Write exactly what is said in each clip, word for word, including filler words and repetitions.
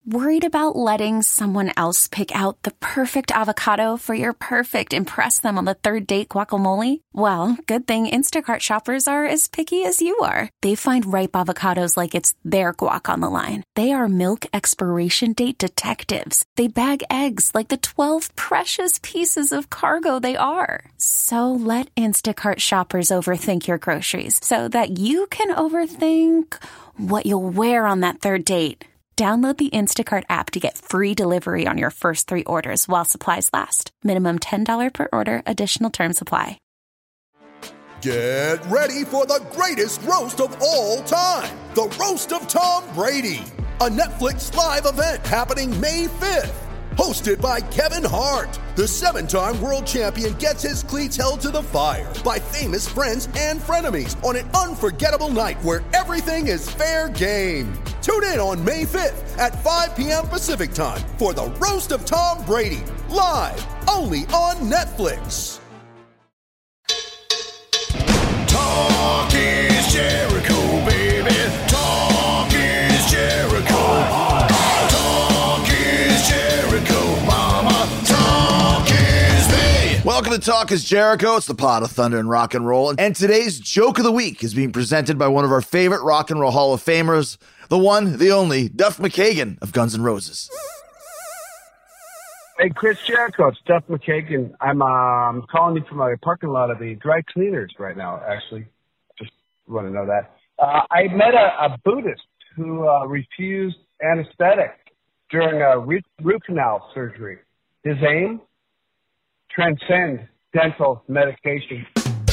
Worried about letting someone else pick out the perfect avocado for your perfect impress them on the third date guacamole? Well, good thing Instacart shoppers are as picky as you are. They find ripe avocados like it's their guac on the line. They are milk expiration date detectives. They bag eggs like the twelve precious pieces of cargo they are. So let Instacart shoppers overthink your groceries so that you can overthink what you'll wear on that third date. Download the Instacart app to get free delivery on your first three orders while supplies last. Minimum ten dollars per order. Additional terms apply. Get ready for the greatest roast of all time. The Roast of Tom Brady. A Netflix live event happening May fifth. Hosted by Kevin Hart. The seven-time world champion gets his cleats held to the fire by famous friends and frenemies on an unforgettable night where everything is fair game. Tune in on May fifth at five p.m. Pacific time for the Roast of Tom Brady. Live only on Netflix. Talk is Jericho, baby. Talk is Jericho. Welcome to Talk is Jericho. It's the pot of thunder and rock and roll. And today's joke of the week is being presented by one of our favorite rock and roll Hall of Famers, the one, the only, Duff McKagan of Guns N' Roses. Hey, Chris Jericho, it's Duff McKagan. I'm um, calling you from a parking lot of the dry cleaners right now, actually. Just want to know that. Uh, I met a, a Buddhist who uh, refused anesthetic during a root, root canal surgery. His aim? Transcend dental medication.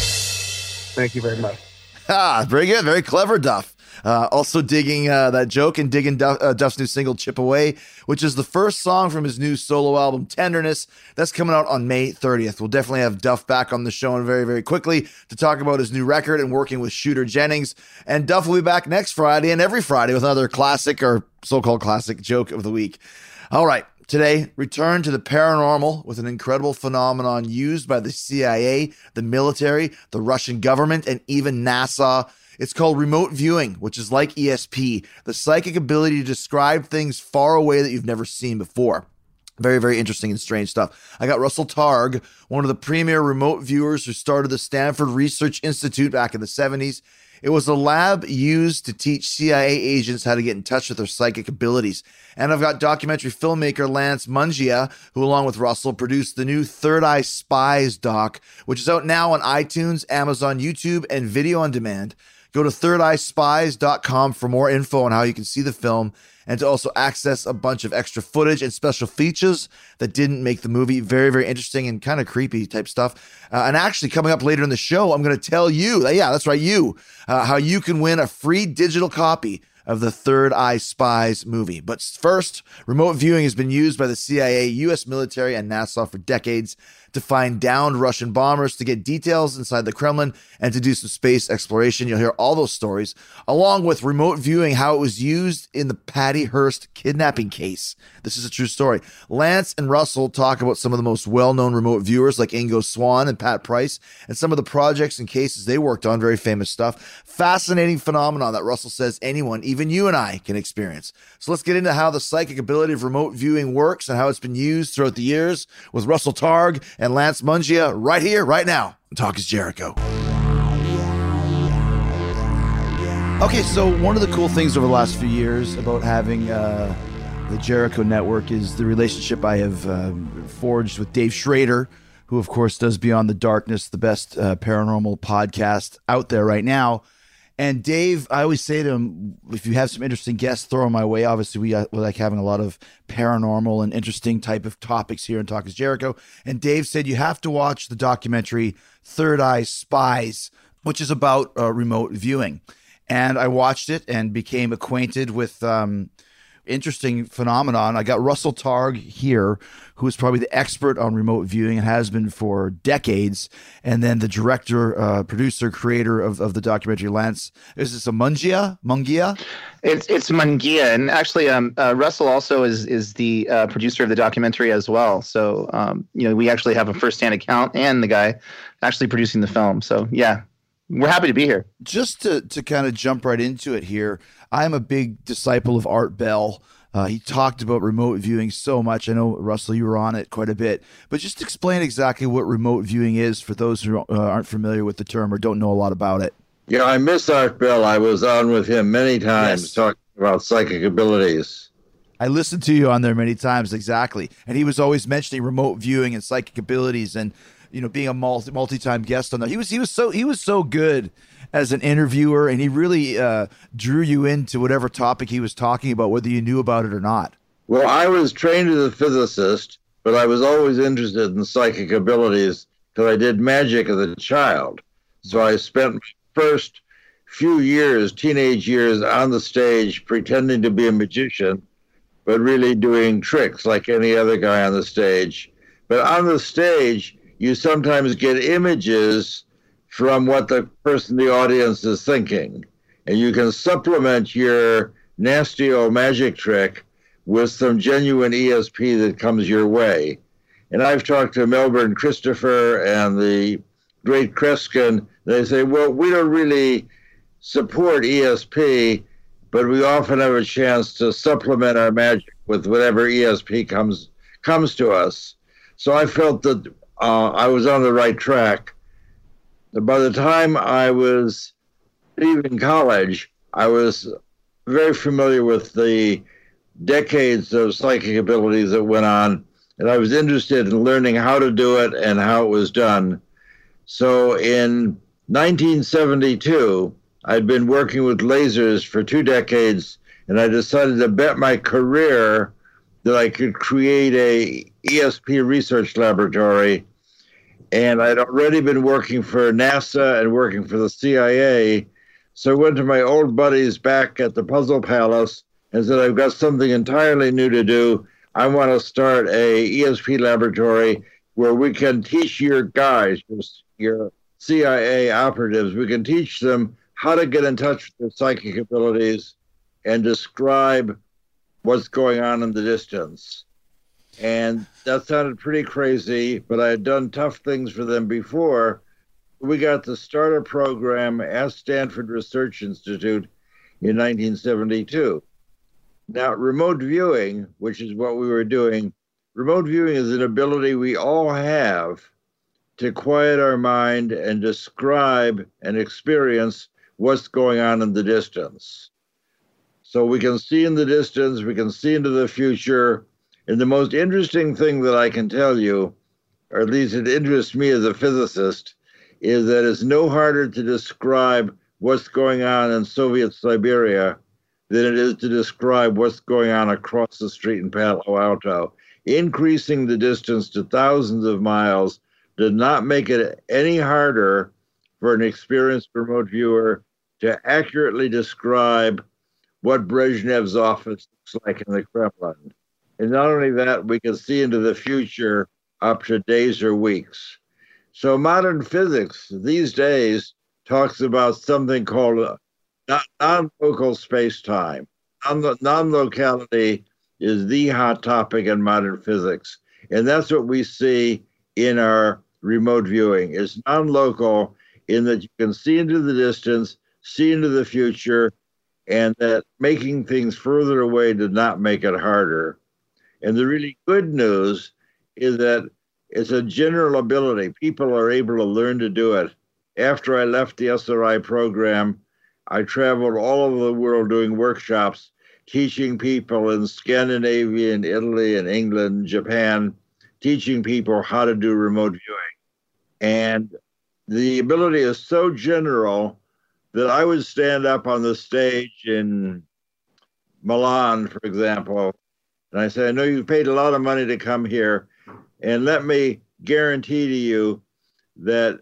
Thank you very much. Ah, very good. Very clever, Duff. Uh, also digging uh, that joke and digging Duff, uh, Duff's new single, Chip Away, which is the first song from his new solo album, Tenderness. That's coming out on May thirtieth. We'll definitely have Duff back on the show and very, very quickly to talk about his new record and working with Shooter Jennings. And Duff will be back next Friday and every Friday with another classic or so-called classic joke of the week. All right. Today, return to the paranormal with an incredible phenomenon used by the C I A, the military, the Russian government, and even NASA. It's called remote viewing, which is like E S P, the psychic ability to describe things far away that you've never seen before. Very, very interesting and strange stuff. I got Russell Targ, one of the premier remote viewers who started the Stanford Research Institute back in the seventies. It was a lab used to teach C I A agents how to get in touch with their psychic abilities. And I've got documentary filmmaker Lance Mungia, who along with Russell produced the new Third Eye Spies doc, which is out now on iTunes, Amazon, YouTube, and video on demand. Go to third eye spies dot com for more info on how you can see the film and to also access a bunch of extra footage and special features that didn't make the movie. Very, very interesting and kind of creepy type stuff. Uh, and actually, coming up later in the show, I'm going to tell you, yeah, that's right, you, uh, how you can win a free digital copy of the Third Eye Spies movie. But first, remote viewing has been used by the C I A, U S military, and NASA for decades to find downed Russian bombers, to get details inside the Kremlin, and to do some space exploration. You'll hear all those stories, along with remote viewing, how it was used in the Patty Hearst kidnapping case. This is a true story. Lance and Russell talk about some of the most well-known remote viewers like Ingo Swann and Pat Price, and some of the projects and cases they worked on, very famous stuff. Fascinating phenomenon that Russell says anyone, even you and I, can experience. So let's get into how the psychic ability of remote viewing works and how it's been used throughout the years with Russell Targ and Lance Mungia right here, right now. Talk is Jericho. Okay, so one of the cool things over the last few years about having uh, the Jericho Network is the relationship I have uh, forged with Dave Schrader, who, of course, does Beyond the Darkness, the best uh, paranormal podcast out there right now. And Dave, I always say to him, if you have some interesting guests, throw them my way. Obviously, we, uh, we like having a lot of paranormal and interesting type of topics here in Talk is Jericho. And Dave said, you have to watch the documentary Third Eye Spies, which is about uh, remote viewing. And I watched it and became acquainted with um, interesting phenomenon. I got Russell Targ here, who is probably the expert on remote viewing and has been for decades. And then the director, uh, producer, creator of, of the documentary, Lance. Is this a Mungia? Mungia? It's it's Mungia, and actually, um, uh, Russell also is is the uh, producer of the documentary as well. So, um, you know, we actually have a firsthand account and the guy actually producing the film. So, yeah. We're happy to be here. Just to, to kind of jump right into it here, I'm a big disciple of Art Bell. Uh, he talked about remote viewing so much. I know, Russell, you were on it quite a bit. But just explain exactly what remote viewing is for those who uh, aren't familiar with the term or don't know a lot about it. Yeah, I miss Art Bell. I was on with him many times Yes. talking about psychic abilities. I listened to you on there many times, exactly. And he was always mentioning remote viewing and psychic abilities and, you know, being a multi multi-time guest on there. He was he was so he was so good as an interviewer, and he really uh, drew you into whatever topic he was talking about, whether you knew about it or not. Well, I was trained as a physicist, but I was always interested in psychic abilities because I did magic as a child. So I spent my first few years, teenage years, on the stage pretending to be a magician, but really doing tricks like any other guy on the stage. But on the stage, you sometimes get images from what the person in the audience is thinking. And you can supplement your nasty old magic trick with some genuine E S P that comes your way. And I've talked to Melbourne Christopher and the great Kreskin. They say, well, we don't really support E S P, but we often have a chance to supplement our magic with whatever E S P comes comes to us. So I felt that uh, I was on the right track. By the time I was leaving college, I was very familiar with the decades of psychic abilities that went on, and I was interested in learning how to do it and how it was done. So in nineteen seventy-two, I'd been working with lasers for two decades, and I decided to bet my career that I could create a E S P research laboratory. And I'd already been working for NASA and working for the C I A. So I went to my old buddies back at the Puzzle Palace and said, I've got something entirely new to do. I want to start a E S P laboratory where we can teach your guys, your C I A operatives, we can teach them how to get in touch with their psychic abilities and describe what's going on in the distance. And that sounded pretty crazy, but I had done tough things for them before. We got to start a program at Stanford Research Institute in nineteen seventy-two. Now, remote viewing, which is what we were doing, remote viewing is an ability we all have to quiet our mind and describe and experience what's going on in the distance. So we can see in the distance, we can see into the future. And the most interesting thing that I can tell you, or at least it interests me as a physicist, is that it's no harder to describe what's going on in Soviet Siberia than it is to describe what's going on across the street in Palo Alto. Increasing the distance to thousands of miles did not make it any harder for an experienced remote viewer to accurately describe what Brezhnev's office looks like in the Kremlin. And not only that, we can see into the future up to days or weeks. So modern physics these days talks about something called non-local space-time. Non-locality is the hot topic in modern physics. And that's what we see in our remote viewing. It's non-local in that you can see into the distance, see into the future, and that making things further away did not make it harder. And the really good news is that it's a general ability. People are able to learn to do it. After I left the S R I program, I traveled all over the world doing workshops, teaching people in Scandinavia, and Italy, and England, Japan, teaching people how to do remote viewing. And the ability is so general that I would stand up on the stage in Milan, for example, and I say, I know you've paid a lot of money to come here, and let me guarantee to you that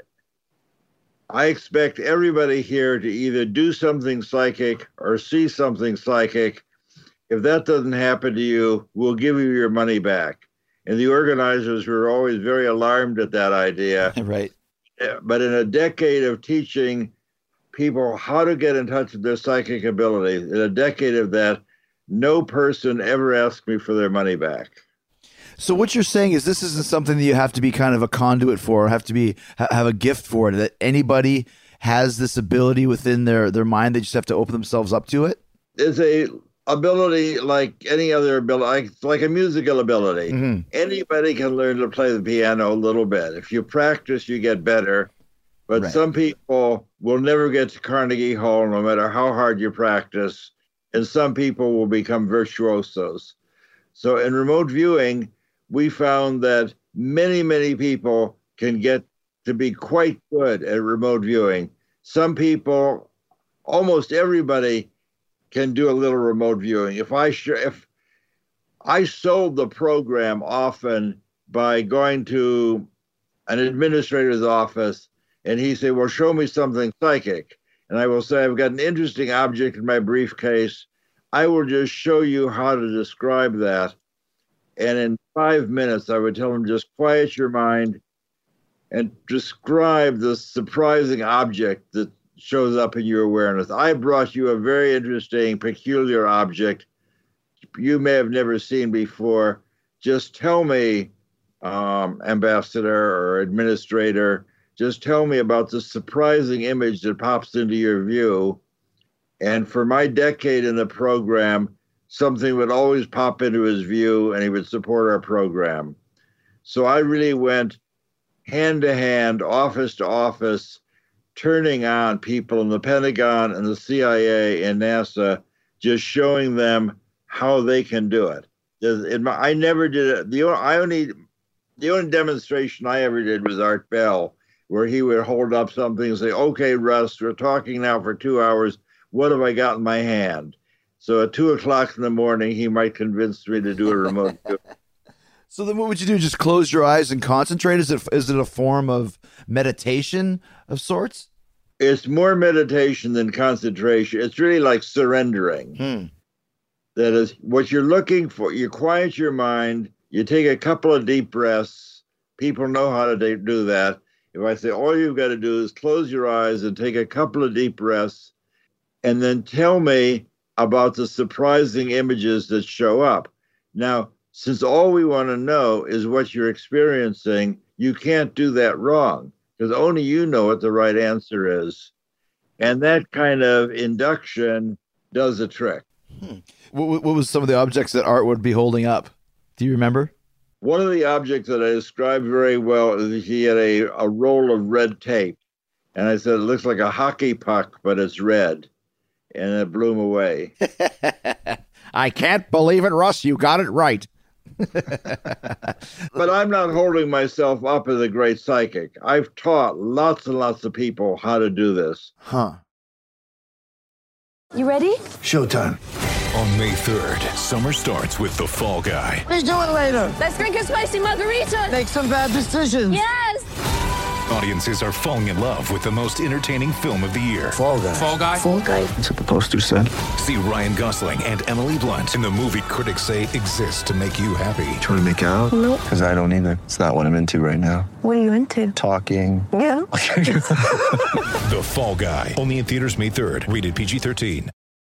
I expect everybody here to either do something psychic or see something psychic. If that doesn't happen to you, we'll give you your money back. And the organizers were always very alarmed at that idea. Right. But in a decade of teaching people how to get in touch with their psychic ability, in a decade of that, no person ever asked me for their money back. So what you're saying is this isn't something that you have to be kind of a conduit for, or have to be have a gift for, that anybody has this ability within their, their mind. They just have to open themselves up to it? It's a ability like any other ability, like, like a musical ability. Mhm. Anybody can learn to play the piano a little bit. If you practice, you get better. But Right. some people will never get to Carnegie Hall no matter how hard you practice. And some people will become virtuosos. So in remote viewing, we found that many, many people can get to be quite good at remote viewing. Some people, almost everybody, can do a little remote viewing. If I sh- if I sold the program often by going to an administrator's office and he say, well, show me something psychic. And I will say, I've got an interesting object in my briefcase. I will just show you how to describe that. And in five minutes, I would tell him, just quiet your mind and describe the surprising object that shows up in your awareness. I brought you a very interesting, peculiar object you may have never seen before. Just tell me, um, ambassador or administrator, just tell me about the surprising image that pops into your view. And for my decade in the program, something would always pop into his view and he would support our program. So I really went hand to hand, office to office, turning on people in the Pentagon and the C I A and NASA, just showing them how they can do it. In my, I never did it. The only, I only, the only demonstration I ever did was Art Bell, where he would hold up something and say, okay, Russ, we're talking now for two hours. What have I got in my hand? So at two o'clock in the morning, he might convince me to do a remote view. So then what would you do? Just close your eyes and concentrate? Is it is it a form of meditation of sorts? It's more meditation than concentration. It's really like surrendering. Hmm. That is what you're looking for. You quiet your mind. You take a couple of deep breaths. People know how to do that. If I say all you've got to do is close your eyes and take a couple of deep breaths and then tell me about the surprising images that show up. Now, since all we want to know is what you're experiencing, you can't do that wrong because only you know what the right answer is. And that kind of induction does the trick. Hmm. What, what was some of the objects that Art would be holding up? Do you remember? One of the objects that I described very well is he had a, a roll of red tape. And I said, it looks like a hockey puck, but it's red. And it blew him away. I can't believe it, Russ. You got it right. But I'm not holding myself up as a great psychic. I've taught lots and lots of people how to do this. Huh. You ready? Showtime. On May third, summer starts with The Fall Guy. Let's do it later. Let's drink a spicy margarita. Make some bad decisions. Yes. Audiences are falling in love with the most entertaining film of the year. Fall Guy. Fall Guy. Fall guy. That's what the poster said. See Ryan Gosling and Emily Blunt in the movie critics say exists to make you happy. Trying to make it out? Nope. Because I don't either. It's not what I'm into right now. What are you into? Talking. Yeah. The Fall Guy. Only in theaters May third. Rated P G thirteen.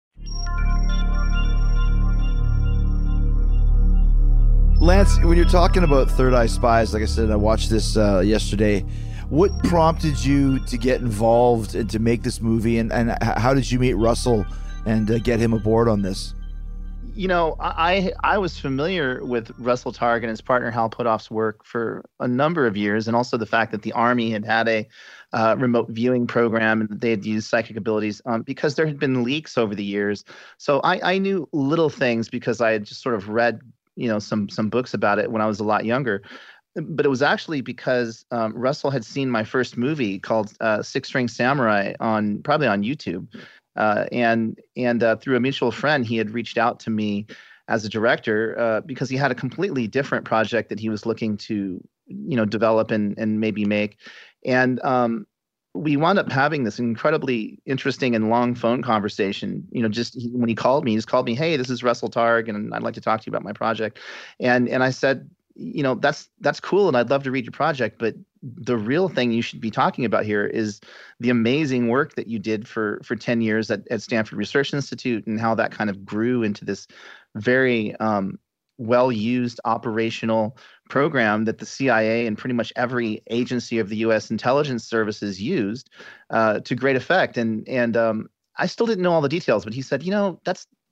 Lance, when you're talking about Third Eye Spies, like I said, I watched this uh, yesterday. What prompted you to get involved and to make this movie, and, and how did you meet Russell and uh, get him aboard on this? You know, I I was familiar with Russell Targ and his partner Hal Puthoff's work for a number of years, and also the fact that the Army had had a uh, remote viewing program and that they had used psychic abilities um, because there had been leaks over the years. So I, I knew little things because I had just sort of read, you know, some some books about it when I was a lot younger. But it was actually because um, Russell had seen my first movie called uh, Six String Samurai on probably on YouTube. Uh, and and uh, through a mutual friend, he had reached out to me as a director uh, because he had a completely different project that he was looking to, you know, develop and and maybe make. And um, we wound up having this incredibly interesting and long phone conversation. You know, just he, when he called me, he's called me, hey, this is Russell Targ, and I'd like to talk to you about my project. And and I said, you know, that's that's cool, and I'd love to read your project, but the real thing you should be talking about here is the amazing work that you did for for ten years at, at Stanford Research Institute and how that kind of grew into this very um, well-used operational program that the C I A and pretty much every agency of the U S intelligence services used uh, to great effect. And and um, I still didn't know all the details, but he said, you know, that's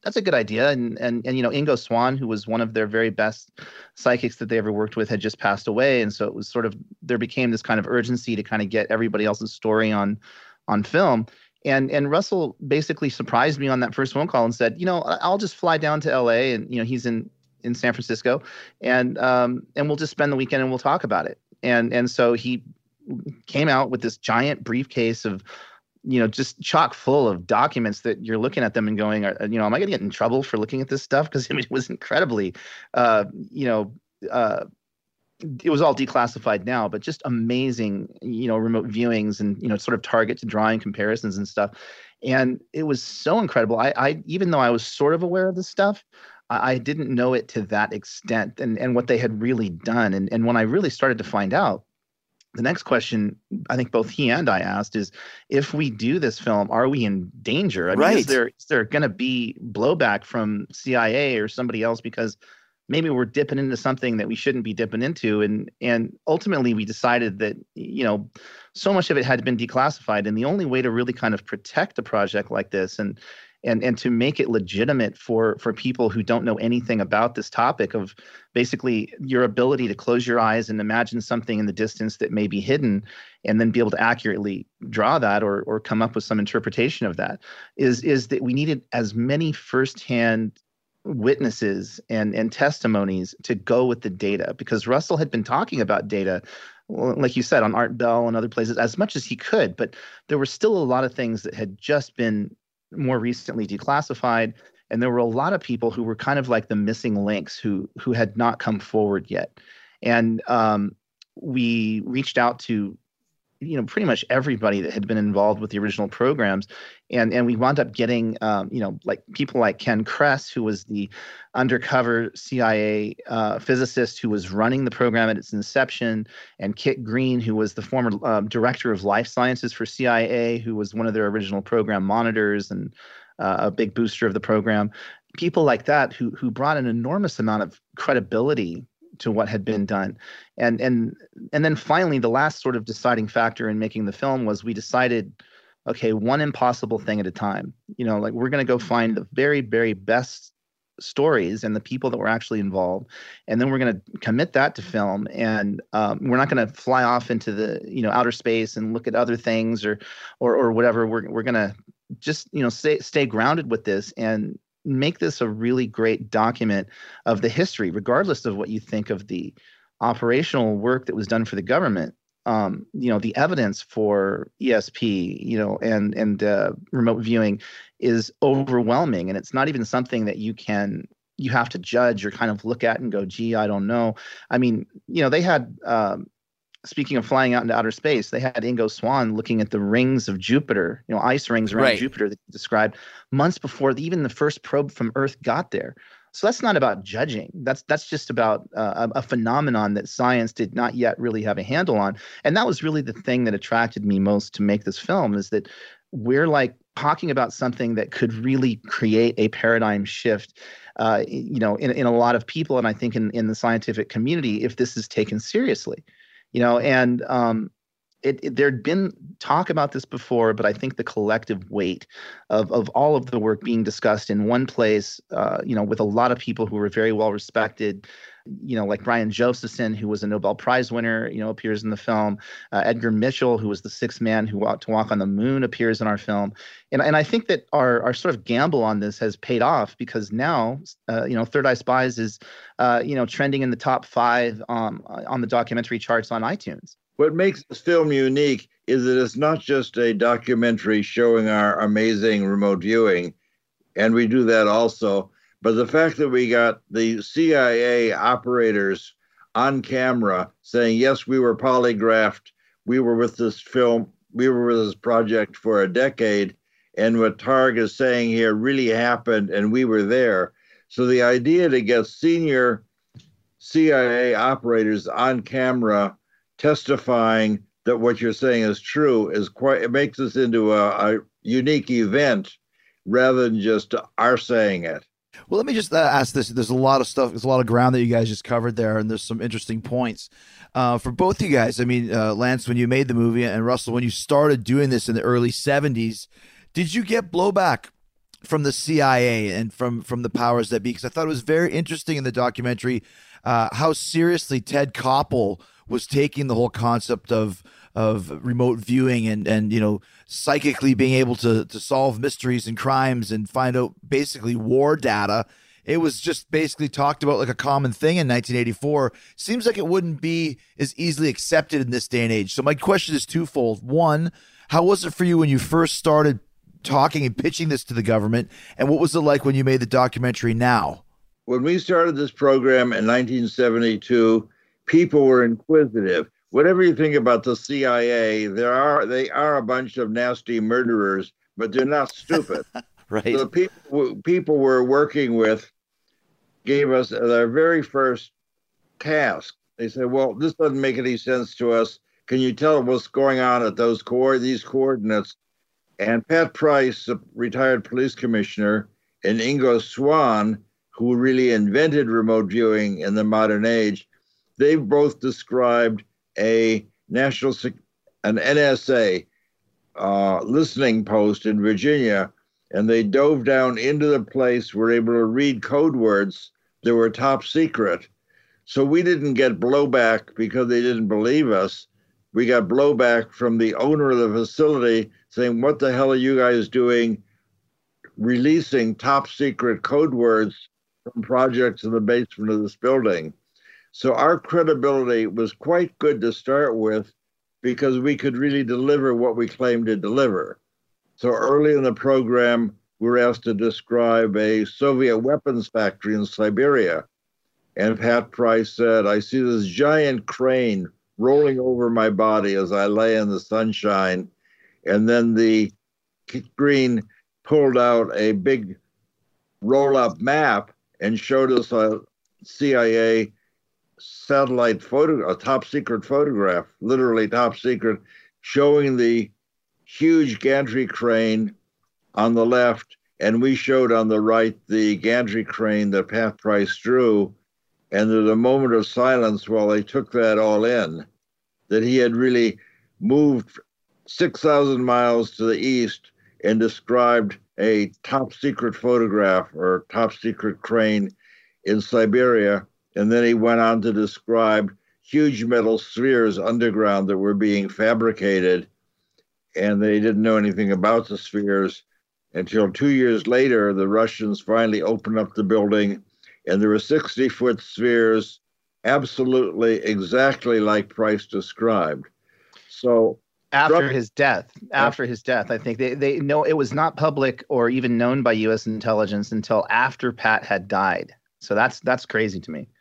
that's a good idea. And, and, and, you know, Ingo Swann, who was one of their very best psychics that they ever worked with, had just passed away. And so it was sort of, there became this kind of urgency to kind of get everybody else's story on, on film. And, and Russell basically surprised me on that first phone call and said, you know, I'll just fly down to L A, and, you know, he's in, in San Francisco, and, um, and we'll just spend the weekend and we'll talk about it. And, and so he came out with this giant briefcase of, you know, just chock full of documents that you're looking at them and going, you know, am I going to get in trouble for looking at this stuff? Because I mean, it was incredibly, uh, you know, uh, it was all declassified now, but just amazing, you know, remote viewings and, you know, sort of target to drawing comparisons and stuff. And it was so incredible. I, I even though I was sort of aware of this stuff, I, I didn't know it to that extent and, and what they had really done. And, and when I really started to find out, the next question I think both he and I asked is, if we do this film, are we in danger? I mean, right. is there is there going to be blowback from C I A or somebody else because maybe we're dipping into something that we shouldn't be dipping into? And and ultimately we decided that, you know, so much of it had been declassified, and the only way to really kind of protect a project like this and and and to make it legitimate for for people who don't know anything about this topic of basically your ability to close your eyes and imagine something in the distance that may be hidden and then be able to accurately draw that or or come up with some interpretation of that is is that we needed as many firsthand witnesses and and testimonies to go with the data, because Russell had been talking about data, like you said, on Art Bell and other places as much as he could, but there were still a lot of things that had just been more recently declassified, and there were a lot of people who were kind of like the missing links who who had not come forward yet. And um, we reached out to, you know, pretty much everybody that had been involved with the original programs, and and we wound up getting, um, you know, like people like Ken Kress, who was the undercover C I A uh, physicist who was running the program at its inception, and Kit Green, who was the former uh, director of life sciences for C I A, who was one of their original program monitors and uh, a big booster of the program. People like that who who brought an enormous amount of credibility to what had been done. And and and then finally, the last sort of deciding factor in making the film was we decided, okay, one impossible thing at a time. You know, like we're going to go find the very, very best stories and the people that were actually involved, and then we're going to commit that to film. And um, we're not going to fly off into the, you know, outer space and look at other things or or or whatever. We're we're going to just, you know, stay stay grounded with this and make this a really great document of the history, regardless of what you think of the operational work that was done for the government. Um, you know, the evidence for E S P, you know, and and uh, remote viewing is overwhelming, and it's not even something that you can you have to judge or kind of look at and go, gee, I don't know. I mean, you know, they had. Um, Speaking of flying out into outer space, they had Ingo Swann looking at the rings of Jupiter, you know, ice rings around right. Jupiter that he described months before even the first probe from Earth got there. So that's not about judging. That's that's just about uh, a, a phenomenon that science did not yet really have a handle on. And that was really the thing that attracted me most to make this film, is that we're like talking about something that could really create a paradigm shift, uh, you know, in, in a lot of people. And I think in, in the scientific community, if this is taken seriously. You know, and um, it, it, there'd been talk about this before, but I think the collective weight of of all of the work being discussed in one place, uh, you know, with a lot of people who were very well respected, you know, like Brian Josephson, who was a Nobel Prize winner, you know, appears in the film. Uh, Edgar Mitchell, who was the sixth man who walked to walk on the moon, appears in our film. And and I think that our our sort of gamble on this has paid off, because now, uh, you know, Third Eye Spies is, uh, you know, trending in the top five um, on the documentary charts on iTunes. What makes this film unique is that it's not just a documentary showing our amazing remote viewing, and we do that also, but the fact that we got the C I A operators on camera saying, yes, we were polygraphed, we were with this film, we were with this project for a decade, and what Targ is saying here really happened, and we were there. So the idea to get senior C I A operators on camera testifying that what you're saying is true is quite, it makes us into a, a unique event rather than just our saying it. Well, let me just uh, ask this. There's a lot of stuff, there's a lot of ground that you guys just covered there, and there's some interesting points. Uh, for both you guys, I mean, uh, Lance, when you made the movie, and Russell, when you started doing this in the early seventies, did you get blowback from the C I A and from from the powers that be, because I thought it was very interesting in the documentary uh, how seriously Ted Koppel was taking the whole concept of of remote viewing and and you know psychically being able to to solve mysteries and crimes and find out basically war data. It was just basically talked about like a common thing in nineteen eighty-four. Seems like it wouldn't be as easily accepted in this day and age. So my question is twofold. One, how was it for you when you first started talking and pitching this to the government? And what was it like when you made the documentary now? When we started this program in nineteen seventy-two, people were inquisitive. Whatever you think about the C I A, there are they are a bunch of nasty murderers, but they're not stupid. Right. So the people people we're working with gave us their very first task. They said, "Well, this doesn't make any sense to us. Can you tell what's going on at those core these coordinates?" And Pat Price, the retired police commissioner, and Ingo Swann, who really invented remote viewing in the modern age, they've both described a national an N S A uh, listening post in Virginia. And they dove down into the place, were able to read code words that were top secret. So we didn't get blowback because they didn't believe us. We got blowback from the owner of the facility saying, "What the hell are you guys doing releasing top secret code words from projects in the basement of this building?" So our credibility was quite good to start with because we could really deliver what we claimed to deliver. So early in the program, we were asked to describe a Soviet weapons factory in Siberia. And Pat Price said, "I see this giant crane rolling over my body as I lay in the sunshine." And then the screen pulled out a big roll-up map and showed us a C I A satellite photo, a top secret photograph, literally top secret, showing the huge gantry crane on the left, and we showed on the right the gantry crane that Pat Price drew. And there's a moment of silence while they took that all in, that he had really moved six thousand miles to the east and described a top secret photograph or top secret crane in Siberia. And then he went on to describe huge metal spheres underground that were being fabricated. And they didn't know anything about the spheres until two years later, the Russians finally opened up the building, and there were sixty-foot spheres, absolutely exactly like Price described. So after Trump, his death, after his death, I think they, they know it was not public or even known by U S intelligence until after Pat had died. So that's that's crazy to me.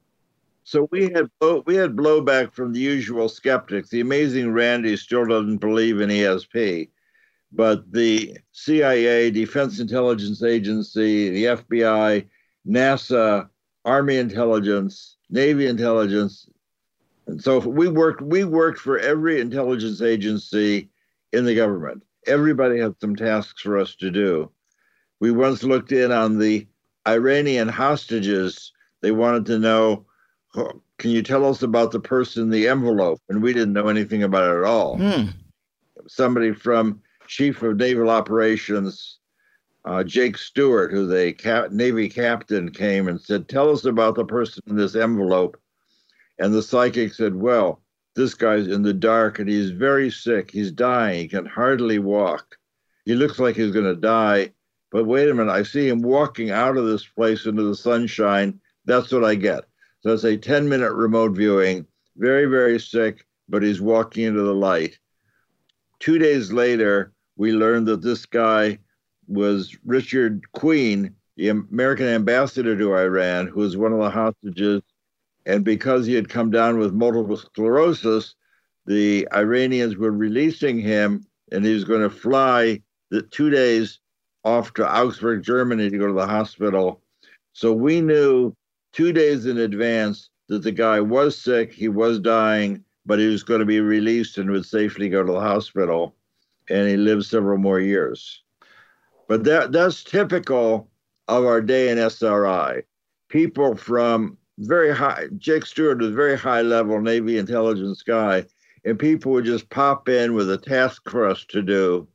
So we had we had blowback from the usual skeptics. The amazing Randy still doesn't believe in E S P, but the C I A, Defense Intelligence Agency, the F B I, NASA, Army Intelligence, Navy Intelligence, and so we worked. We worked for every intelligence agency in the government. Everybody had some tasks for us to do. We once looked in on the Iranian hostages. They wanted to know, can you tell us about the person in the envelope? And we didn't know anything about it at all. Hmm. Somebody from Chief of Naval Operations, uh, Jake Stewart, who's a cap- Navy captain, came and said, "Tell us about the person in this envelope." And the psychic said, "Well, this guy's in the dark and he's very sick. He's dying. He can hardly walk. He looks like he's going to die. But wait a minute, I see him walking out of this place into the sunshine. That's what I get." So it's a ten-minute remote viewing, very, very sick, but he's walking into the light. Two days later, we learned that this guy was Richard Queen, the American ambassador to Iran, who was one of the hostages. And because he had come down with multiple sclerosis, the Iranians were releasing him, and he was going to fly the two days off to Augsburg, Germany, to go to the hospital. So we knew two days in advance that the guy was sick, he was dying, but he was going to be released and would safely go to the hospital. And he lived several more years. But that that's typical of our day in S R I. People from very high, Jake Stewart was a very high level Navy intelligence guy, and people would just pop in with a task for us to do.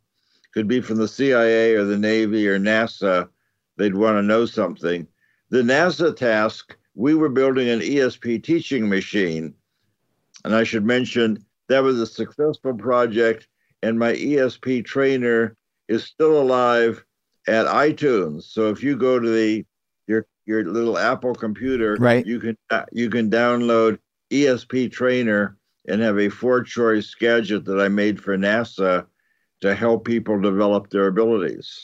could be from the C I A or the Navy or NASA. They'd want to know something. The NASA task, we were building an E S P teaching machine. And I should mention that was a successful project, and my E S P trainer is still alive at iTunes. So if you go to the your your little Apple computer, right, you can you can download E S P Trainer and have a four-choice gadget that I made for NASA to help people develop their abilities.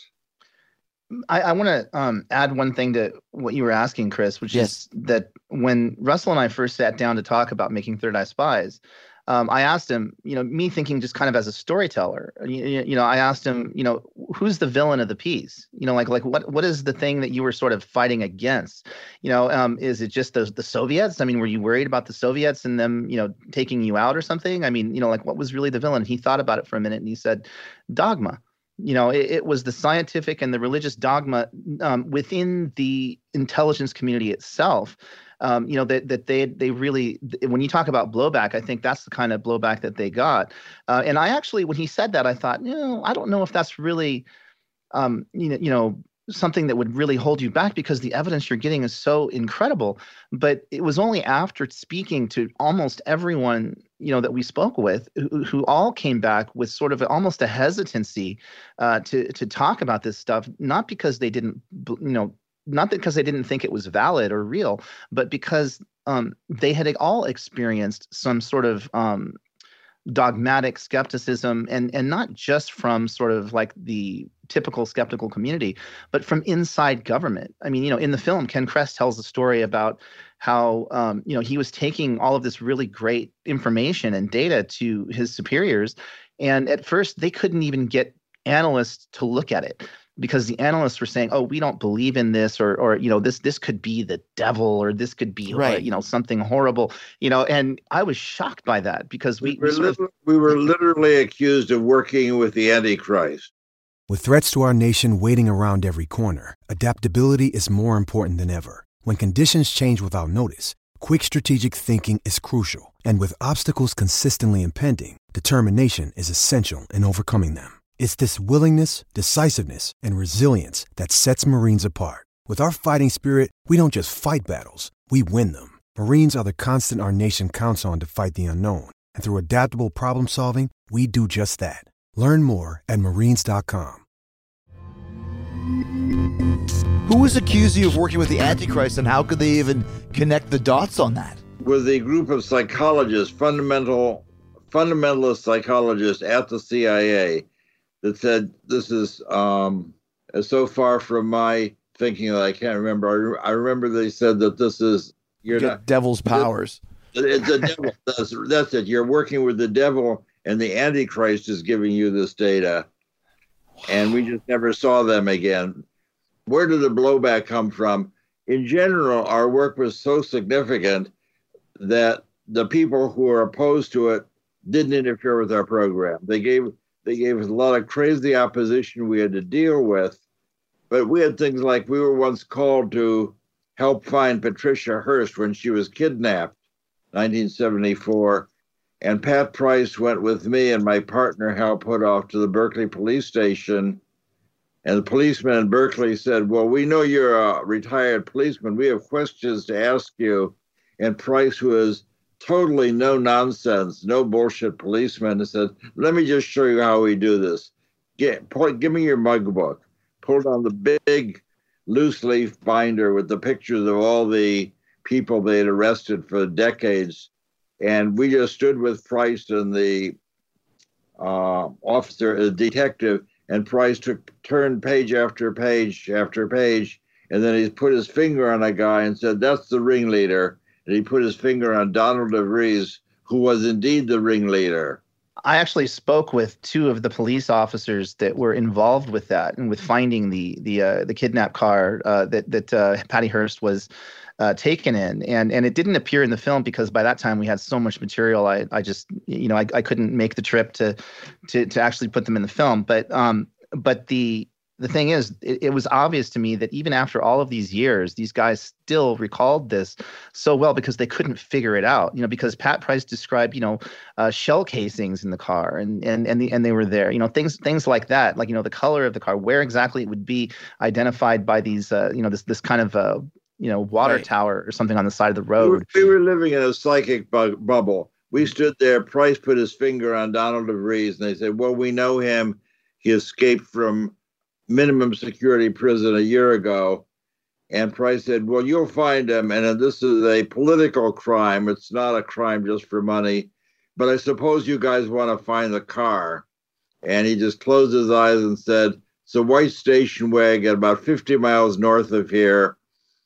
I, I want to um, add one thing to what you were asking, Chris, which yes. is that when Russell and I first sat down to talk about making Third Eye Spies, um, I asked him, you know, me thinking just kind of as a storyteller, you, you know, I asked him, you know, who's the villain of the piece? You know, like like what what is the thing that you were sort of fighting against? You know, um, is it just the the Soviets? I mean, were you worried about the Soviets and them, you know, taking you out or something? I mean, you know, like what was really the villain? He thought about it for a minute and he said, dogma. You know, it, it was the scientific and the religious dogma um, within the intelligence community itself. Um, you know, that that they they really, when you talk about blowback, I think that's the kind of blowback that they got. Uh, and I actually, when he said that, I thought, you know, I don't know if that's really, um, you know, you know, something that would really hold you back, because the evidence you're getting is so incredible. But it was only after speaking to almost everyone, you know, that we spoke with, who, who all came back with sort of almost a hesitancy uh, to to talk about this stuff, not because they didn't, you know, not because they didn't think it was valid or real, but because um, they had all experienced some sort of um, dogmatic skepticism, and and not just from sort of like the typical skeptical community, but from inside government. I mean, you know, in the film, Ken Kress tells a story about how, um, you know, he was taking all of this really great information and data to his superiors. And at first they couldn't even get analysts to look at it, because the analysts were saying, oh, we don't believe in this, or, or, you know, this, this could be the devil, or this could be, right. uh, you know, something horrible, you know, and I was shocked by that, because we, we, were, we, sort of, we were literally accused of working with the Antichrist. With threats to our nation waiting around every corner, adaptability is more important than ever. When conditions change without notice, quick strategic thinking is crucial. And with obstacles consistently impending, determination is essential in overcoming them. It's this willingness, decisiveness, and resilience that sets Marines apart. With our fighting spirit, we don't just fight battles, we win them. Marines are the constant our nation counts on to fight the unknown. And through adaptable problem solving, we do just that. Learn more at marines dot com. Who was accusing you of working with the Antichrist, and how could they even connect the dots on that? With a group of psychologists, fundamental, fundamentalist psychologists at the C I A, that said this is um, so far from my thinking that I can't remember. I, I remember they said that this is you're Get not, devil's powers. It, it's the devil. That's, that's it. You're working with the devil, and the Antichrist is giving you this data. And we just never saw them again. Where did the blowback come from? In general, our work was so significant that the people who were opposed to it didn't interfere with our program. They gave they gave us a lot of crazy opposition we had to deal with. But we had things like, we were once called to help find Patricia Hearst when she was kidnapped, nineteen seventy-four. And Pat Price went with me and my partner, Hal Puthoff, to the Berkeley police station. And the policeman in Berkeley said, well, we know you're a retired policeman. We have questions to ask you. And Price, who is totally no nonsense, no bullshit policeman, said, let me just show you how we do this. Get, pull, give me your mug book. Pulled on the big loose leaf binder with the pictures of all the people they had arrested for decades. And we just stood with Price and the uh, officer, the detective, and Price took turned page after page after page, and then he put his finger on a guy and said, that's the ringleader. And he put his finger on Donald DeVries, who was indeed the ringleader. I actually spoke with two of the police officers that were involved with that and with finding the the uh, the kidnap car uh, that that uh, Patty Hearst was Uh, taken in, and and it didn't appear in the film because by that time we had so much material. I I just you know I, I couldn't make the trip to to to actually put them in the film. But um but the the thing is, it, it was obvious to me that even after all of these years, these guys still recalled this so well because they couldn't figure it out. You know, because Pat Price described, you know, uh, shell casings in the car, and and and the, and they were there. You know, things things like that, like you know, the color of the car, where exactly it would be identified by these, uh, you know, this this kind of uh, you know, water right. tower or something on the side of the road. We were, we were living in a psychic bu- bubble. We stood there. Price put his finger on Donald DeVries, and they said, "Well, we know him. He escaped from minimum security prison a year ago." And Price said, "Well, you'll find him. And this is a political crime. It's not a crime just for money. But I suppose you guys want to find the car." And he just closed his eyes and said, "It's a white station wagon about fifty miles north of here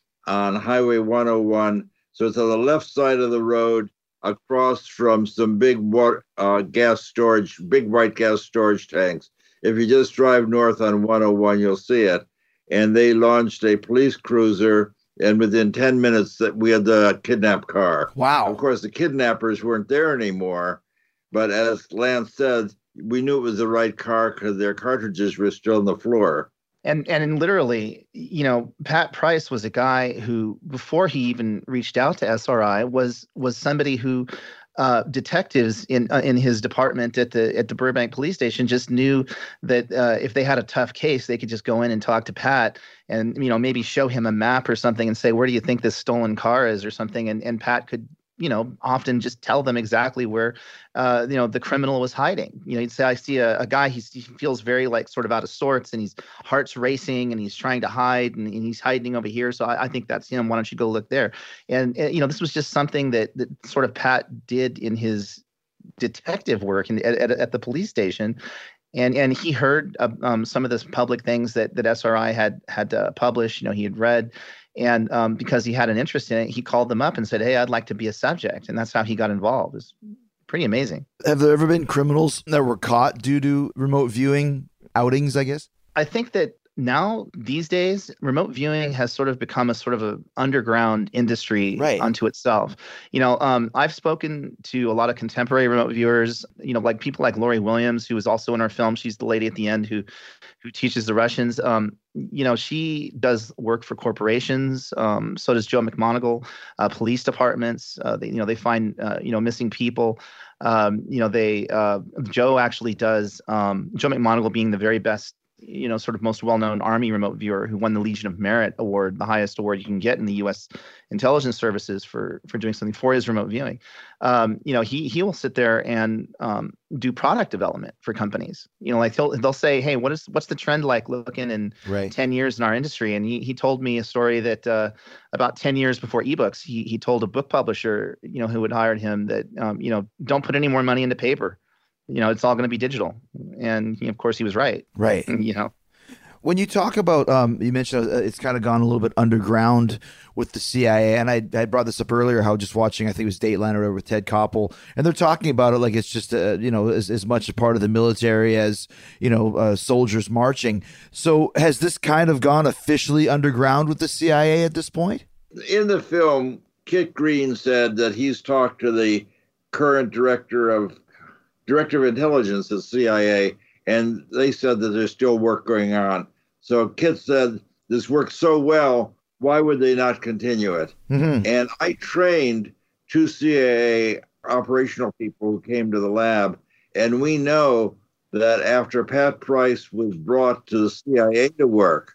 on Highway one oh one. So it's on the left side of the road across from some big water, uh, gas storage, big white gas storage tanks. If you just drive north on one oh one, you'll see it." And they launched a police cruiser, and within ten minutes that we had the kidnapped car. Wow. Of course, the kidnappers weren't there anymore, but as Lance said, we knew it was the right car because their cartridges were still on the floor. And and literally, you know, Pat Price was a guy who, before he even reached out to S R I, was was somebody who uh, detectives in uh, in his department at the at the Burbank police station just knew that uh, if they had a tough case, they could just go in and talk to Pat and, you know, maybe show him a map or something and say, "Where do you think this stolen car is?" or something. And and Pat could, you know, often just tell them exactly where, uh, you know, the criminal was hiding. You know, he'd say, "I see a, a guy, he's, he feels very like sort of out of sorts and his heart's racing and he's trying to hide and, and he's hiding over here. So I, I think that's him. Why don't you go look there?" And, and, you know, this was just something that, that sort of Pat did in his detective work in, at, at, at the police station. And and he heard uh, um, some of the public things that, that S R I had had uh, published, you know, he had read. And um, because he had an interest in it, he called them up and said, "Hey, I'd like to be a subject." And that's how he got involved. It's pretty amazing. Have there ever been criminals that were caught due to remote viewing outings, I guess? I think that now, these days, remote viewing has sort of become a sort of a underground industry right. unto itself. You know, um, I've spoken to a lot of contemporary remote viewers, you know, like people like Lori Williams, who is also in our film. She's the lady at the end who who teaches the Russians. Um, you know, she does work for corporations. Um, so does Joe McMoneagle, uh, police departments. Uh, they, you know, they find, uh, you know, missing people. Um, you know, they, uh, Joe actually does, um, Joe McMoneagle being the very best, you know, sort of most well-known Army remote viewer who won the Legion of Merit award, the highest award you can get in the U S intelligence services for for doing something for his remote viewing. Um, you know, he he will sit there and um, do product development for companies. You know, like he'll they'll say, "Hey, what is what's the trend like looking in right. ten years in our industry?" And he he told me a story that uh, about ten years before ebooks, he he told a book publisher, you know, who had hired him that um, you know, don't put any more money into paper. You know, it's all going to be digital. And you know, of course, he was right. Right. You know, when you talk about, um, you mentioned uh, it's kind of gone a little bit underground with the C I A. And I, I brought this up earlier, how just watching, I think it was Dateline or whatever with Ted Koppel. And they're talking about it like it's just, uh, you know, as, as much a part of the military as, you know, uh, soldiers marching. So has this kind of gone officially underground with the C I A at this point? In the film, Kit Green said that he's talked to the current director of Director of Intelligence at C I A, and they said that there's still work going on. So Kit said, "This works so well, why would they not continue it?" Mm-hmm. And I trained two C I A operational people who came to the lab, and we know that after Pat Price was brought to the C I A to work,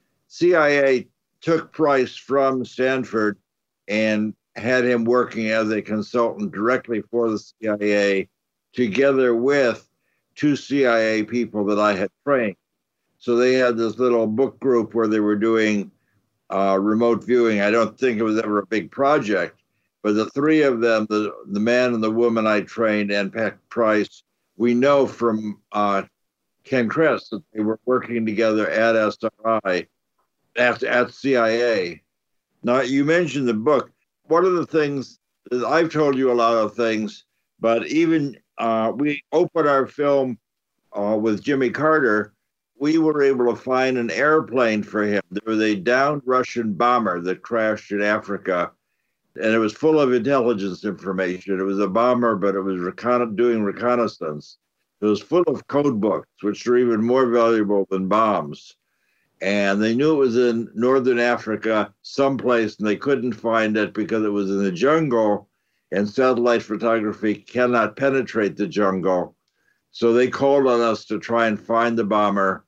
C I A took Price from Stanford and had him working as a consultant directly for the C I A, together with two C I A people that I had trained. So they had this little book group where they were doing uh, remote viewing. I don't think it was ever a big project, but the three of them, the, the man and the woman I trained and Pat Price, we know from uh, Ken Kress that they were working together at S R I, at, at C I A. Now, you mentioned the book. One of the things, I've told you a lot of things, but even Uh, we opened our film uh, with Jimmy Carter. We were able to find an airplane for him. There was a downed Russian bomber that crashed in Africa, and it was full of intelligence information. It was a bomber, but it was recon- doing reconnaissance. It was full of code books, which are even more valuable than bombs. And they knew it was in northern Africa someplace, and they couldn't find it because it was in the jungle, and satellite photography cannot penetrate the jungle. So they called on us to try and find the bomber.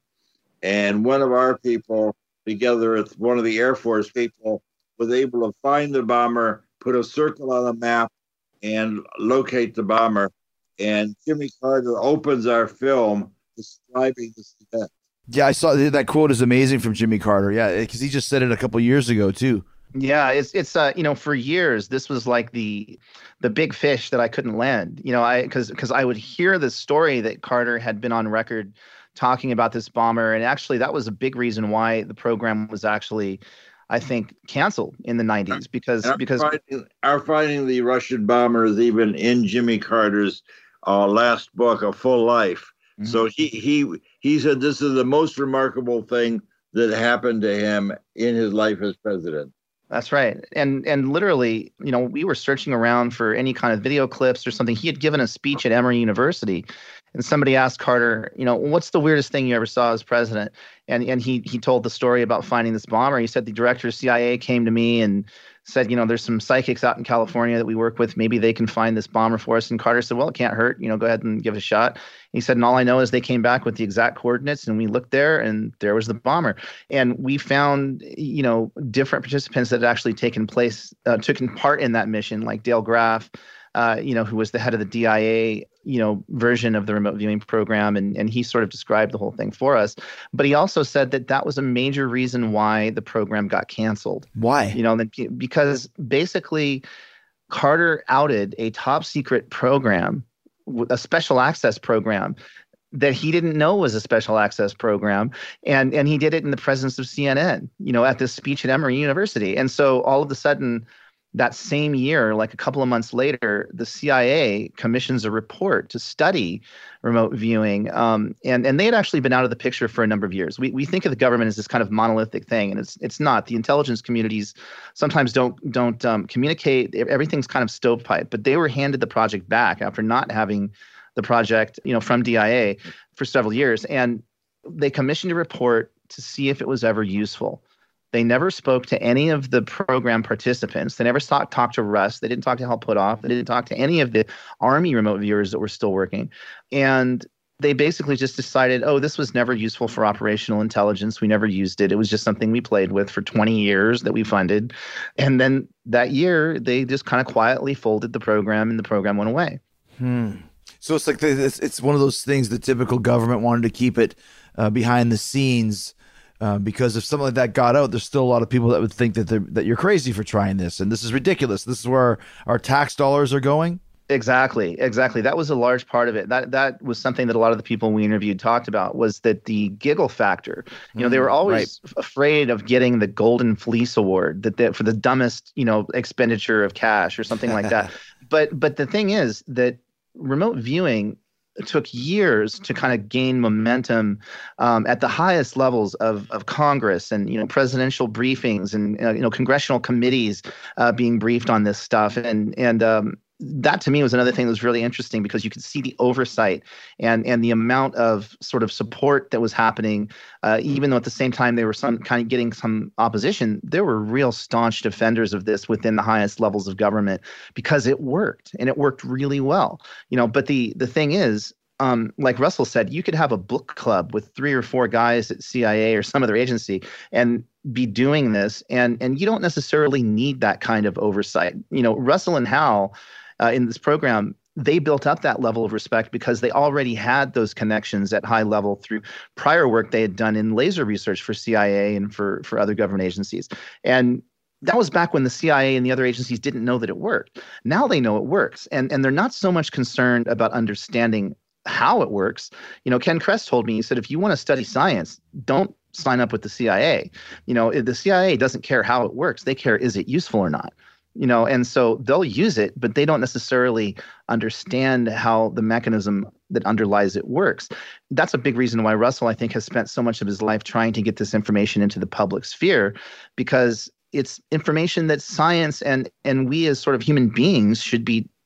And one of our people, together with one of the Air Force people, was able to find the bomber, put a circle on a map, and locate the bomber. And Jimmy Carter opens our film describing this event. Yeah, I saw that quote is amazing from Jimmy Carter. Yeah, because he just said it a couple years ago too. Yeah, it's it's uh you know, for years this was like the the big fish that I couldn't land. You know, I because because I would hear the story that Carter had been on record talking about this bomber, and actually that was a big reason why the program was actually, I think, canceled in the nineties because our because finding, our finding the Russian bomber is even in Jimmy Carter's uh, last book, A Full Life. Mm-hmm. So he he he said this is the most remarkable thing that happened to him in his life as president. That's right. And and literally, you know, we were searching around for any kind of video clips or something. He had given a speech at Emory University, and somebody asked Carter, you know, what's the weirdest thing you ever saw as president? And and he he told the story about finding this bomber. He said the director of C I A came to me and said, you know, there's some psychics out in California that we work with. Maybe they can find this bomber for us. And Carter said, well, it can't hurt. You know, go ahead and give it a shot. And he said, and all I know is they came back with the exact coordinates, and we looked there, and there was the bomber. And we found, you know, different participants that had actually taken place, uh, taken part in that mission, like Dale Graff, uh, you know, who was the head of the D I A, you know, version of the remote viewing program. And, and he sort of described the whole thing for us. But he also said that that was a major reason why the program got canceled. Why? You know, because basically Carter outed a top secret program, a special access program that he didn't know was a special access program. And, and he did it in the presence of C N N, you know, at this speech at Emory University. And so all of a sudden, that same year, like a couple of months later, the C I A commissions a report to study remote viewing. Um, and, and they had actually been out of the picture for a number of years. We we think of the government as this kind of monolithic thing, and it's it's not. The intelligence communities sometimes don't don't um, communicate. Everything's kind of stovepipe. But they were handed the project back after not having the project, you know, from D I A for several years. And they commissioned a report to see if it was ever useful. They never spoke to any of the program participants. They never talked talk to Russ. They didn't talk to Hal Puthoff. They didn't talk to any of the Army remote viewers that were still working. And they basically just decided, oh, this was never useful for operational intelligence. We never used it. It was just something we played with for twenty years that we funded. And then that year, they just kind of quietly folded the program, and the program went away. Hmm. So it's like the, it's, it's one of those things the typical government wanted to keep it uh, behind the scenes. Uh, because if something like that got out, there's still a lot of people that would think that they're, that you're crazy for trying this, and this is ridiculous. This is where our, our tax dollars are going. Exactly, exactly. That was a large part of it. That that was something that a lot of the people we interviewed talked about, was that the giggle factor. You know, they were always right. afraid of getting the Golden Fleece Award that they, for the dumbest, you know, expenditure of cash or something like that. But but the thing is that remote viewing took years to kind of gain momentum um, at the highest levels of, of Congress, and, you know, presidential briefings, and, uh, you know, congressional committees uh, being briefed on this stuff. And, and um, that to me was another thing that was really interesting, because you could see the oversight and, and the amount of sort of support that was happening, uh, even though at the same time they were some kind of getting some opposition. There were real staunch defenders of this within the highest levels of government, because it worked, and it worked really well. You know, but the the thing is, Um, like Russell said, you could have a book club with three or four guys at C I A or some other agency and be doing this, and and you don't necessarily need that kind of oversight. You know, Russell and Hal uh, in this program, they built up that level of respect because they already had those connections at high level through prior work they had done in laser research for C I A and for for other government agencies. And that was back when the C I A and the other agencies didn't know that it worked. Now they know it works, and and they're not so much concerned about understanding how it works. You know, Ken Kress told me, he said, if you want to study science, don't sign up with the C I A. You know, the C I A doesn't care how it works. They care, is it useful or not? You know, and so they'll use it, but they don't necessarily understand how the mechanism that underlies it works. That's a big reason why Russell, I think, has spent so much of his life trying to get this information into the public sphere, because it's information that science and and we as sort of human beings should be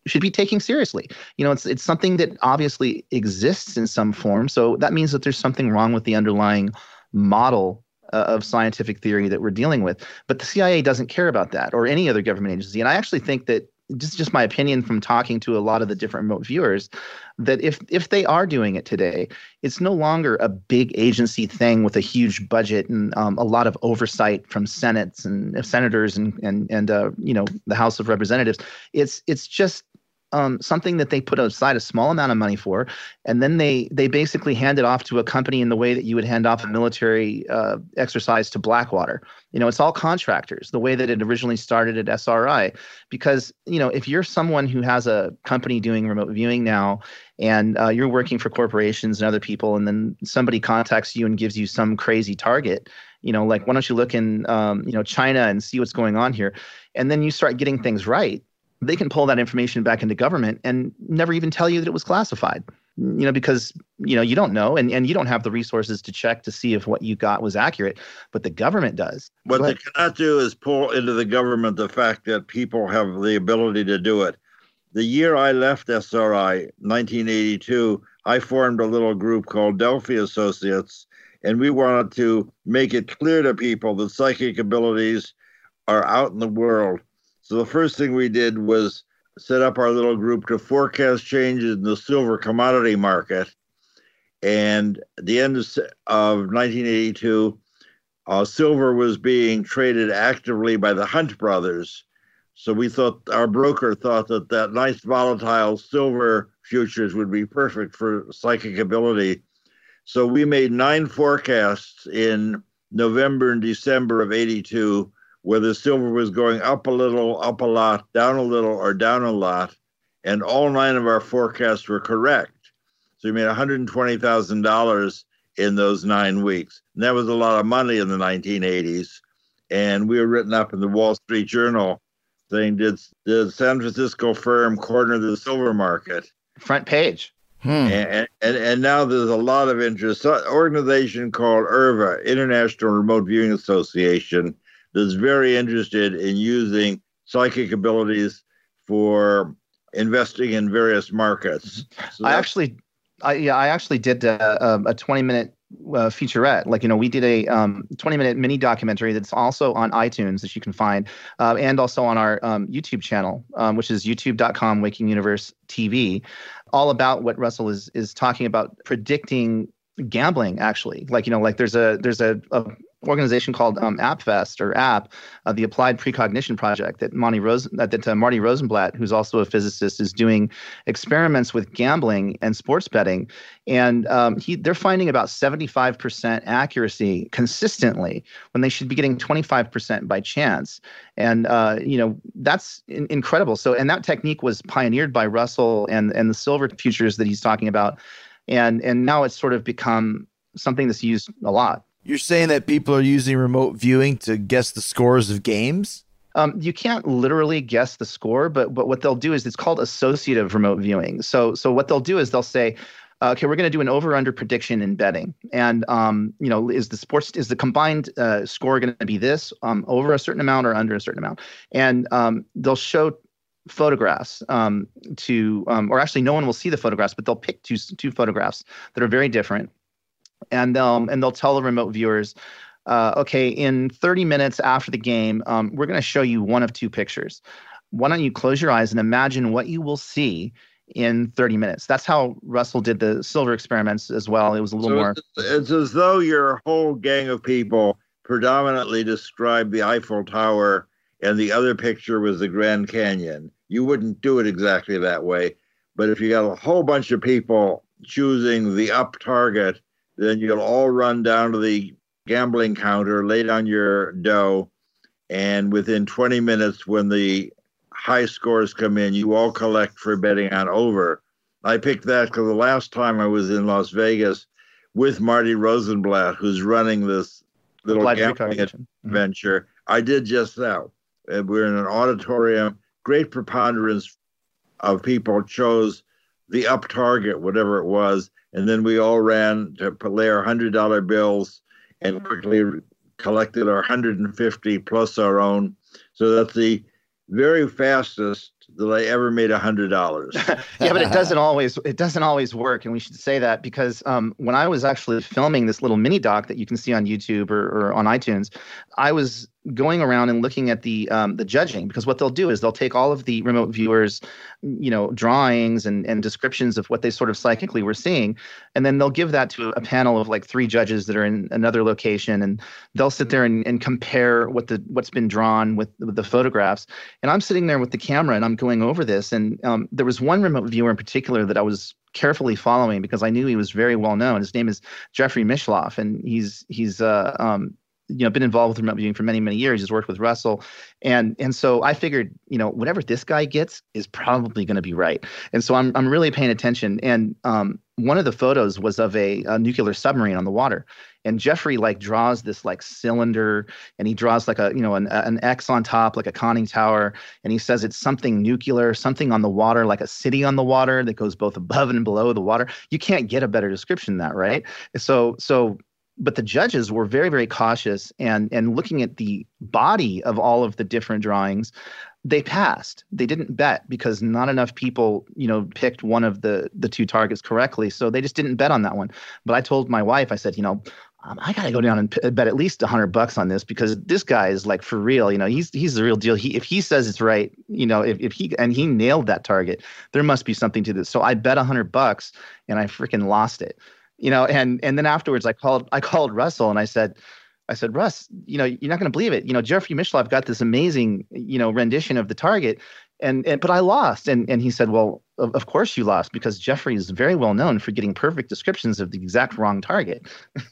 should be taking seriously. You know, it's it's something that obviously exists in some form. So that means that there's something wrong with the underlying model uh, of scientific theory that we're dealing with. But the C I A doesn't care about that, or any other government agency. And I actually think that, just just my opinion from talking to a lot of the different remote viewers, that if if they are doing it today, it's no longer a big agency thing with a huge budget and um, a lot of oversight from senates and senators and and and uh, you know, the House of Representatives. It's it's just Um, something that they put aside a small amount of money for, and then they they basically hand it off to a company in the way that you would hand off a military uh, exercise to Blackwater. You know, it's all contractors, the way that it originally started at S R I. Because, you know, if you're someone who has a company doing remote viewing now, and uh, you're working for corporations and other people, and then somebody contacts you and gives you some crazy target, you know, like, why don't you look in, um, you know, China and see what's going on here? And then you start getting things right. They can pull that information back into government and never even tell you that it was classified, you know, because, you know, you don't know, and, and you don't have the resources to check to see if what you got was accurate, but the government does. What they cannot do is pull into the government the fact that people have the ability to do it. The year I left S R I, nineteen eighty-two, I formed a little group called Delphi Associates, and we wanted to make it clear to people that psychic abilities are out in the world. So the first thing we did was set up our little group to forecast changes in the silver commodity market. And at the end of nineteen eighty-two, uh, silver was being traded actively by the Hunt brothers. So we thought, our broker thought that that nice volatile silver futures would be perfect for psychic ability. So we made nine forecasts in November and December of eighty-two, where the silver was going up a little, up a lot, down a little, or down a lot. And all nine of our forecasts were correct. So we made one hundred twenty thousand dollars in those nine weeks. And that was a lot of money in the nineteen eighties. And we were written up in the Wall Street Journal saying, did the San Francisco firm corner the silver market? Front page. Hmm. And, and and now there's a lot of interest. An organization called I R V A, International Remote Viewing Association, that's very interested in using psychic abilities for investing in various markets. So I actually, I, yeah, I actually did a, a twenty minute uh, featurette. Like, you know, we did a um, twenty minute mini documentary that's also on iTunes that you can find, uh, and also on our um, YouTube channel, um, which is youtube dot com Waking Universe T V, all about what Russell is is talking about, predicting gambling. Actually, like, you know, like there's a there's a, a organization called um, AppFest or App, uh, the Applied Precognition Project, that Monty Rose, that, that uh, Marty Rosenblatt, who's also a physicist, is doing experiments with gambling and sports betting, and um, he they're finding about seventy-five percent accuracy consistently when they should be getting twenty-five percent by chance, and uh, you know, that's in- incredible. So, and that technique was pioneered by Russell and and the silver futures that he's talking about, and and now it's sort of become something that's used a lot. You're saying that people are using remote viewing to guess the scores of games? Um, you can't literally guess the score, but but what they'll do is, it's called associative remote viewing. So so what they'll do is they'll say, uh, okay, we're going to do an over/under prediction in betting, and um, you know, is the sports is the combined uh, score going to be this um, over a certain amount or under a certain amount? And um, they'll show photographs um, to, um, or actually, no one will see the photographs, but they'll pick two two photographs that are very different. And um, and they'll tell the remote viewers, uh, okay, in thirty minutes after the game, um, we're going to show you one of two pictures. Why don't you close your eyes and imagine what you will see in thirty minutes? That's how Russell did the silver experiments as well. It was a little so more. It's, it's as though your whole gang of people predominantly described the Eiffel Tower, and the other picture was the Grand Canyon. You wouldn't do it exactly that way, but if you got a whole bunch of people choosing the up target, then you'll all run down to the gambling counter, lay down your dough, and within twenty minutes, when the high scores come in, you all collect for betting on over. I picked that because the last time I was in Las Vegas with Marty Rosenblatt, who's running this little Applied gambling adventure, mm-hmm. I did just that. We're in an auditorium. Great preponderance of people chose the up target, whatever it was. And then we all ran to lay our one hundred dollar bills and quickly collected our one hundred fifty plus our own. So that's the very fastest that I ever made a hundred dollars. Yeah, but it doesn't always it doesn't always work, and we should say that because um, when I was actually filming this little mini doc that you can see on YouTube or, or on iTunes, I was going around and looking at the um, the judging, because what they'll do is they'll take all of the remote viewers, you know, drawings and and descriptions of what they sort of psychically were seeing, and then they'll give that to a panel of like three judges that are in another location, and they'll sit there and, and compare what the what's been drawn with, with the photographs. And I'm sitting there with the camera and I'm going over this, and um, there was one remote viewer in particular that I was carefully following because I knew he was very well known. His name is Jeffrey Mishloff, and he's he's uh, um, you know, been involved with remote viewing for many, many years. He's worked with Russell. And and so I figured, you know, whatever this guy gets is probably going to be right. And so I'm I'm really paying attention. And um, one of the photos was of a, a nuclear submarine on the water. And Jeffrey like draws this like cylinder, and he draws like a, you know, an, an X on top, like a conning tower. And he says it's something nuclear, something on the water, like a city on the water that goes both above and below the water. You can't get a better description than that, right? So so But the judges were very, very cautious, and and looking at the body of all of the different drawings, they passed. They didn't bet because not enough people, you know, picked one of the the two targets correctly. So they just didn't bet on that one. But I told my wife, I said, you know, um, I got to go down and p- bet at least a hundred bucks on this, because this guy is like for real. You know, he's he's the real deal. He if he says it's right, you know, if if he and he nailed that target, there must be something to this. So I bet a hundred bucks, and I freaking lost it. You know, and and then afterwards I called I called Russell and I said, I said, Russ, you know, you're not going to believe it. You know, Jeffrey Mishloff got this amazing, you know, rendition of the target, and, and but I lost. And and he said, well, of, of course you lost, because Jeffrey is very well known for getting perfect descriptions of the exact wrong target.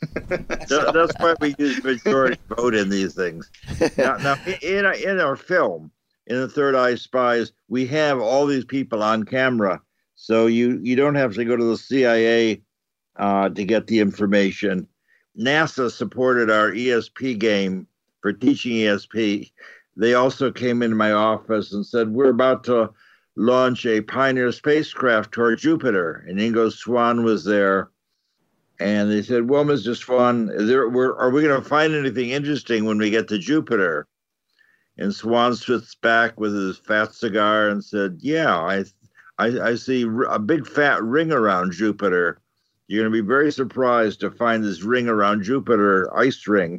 so, that's why we use majority vote in these things. Now, now in our, in our film, in The Third Eye Spies, we have all these people on camera, so you you don't have to go to the C I A Uh, to get the information. NASA supported our E S P game for teaching E S P. They also came into my office and said, we're about to launch a Pioneer spacecraft toward Jupiter. And Ingo Swann was there. And they said, well, Mister Swann, is there, we're, are we going to find anything interesting when we get to Jupiter? And Swann sits back with his fat cigar and said, yeah, I, I, I see a big fat ring around Jupiter. You're going to be very surprised to find this ring around Jupiter, ice ring.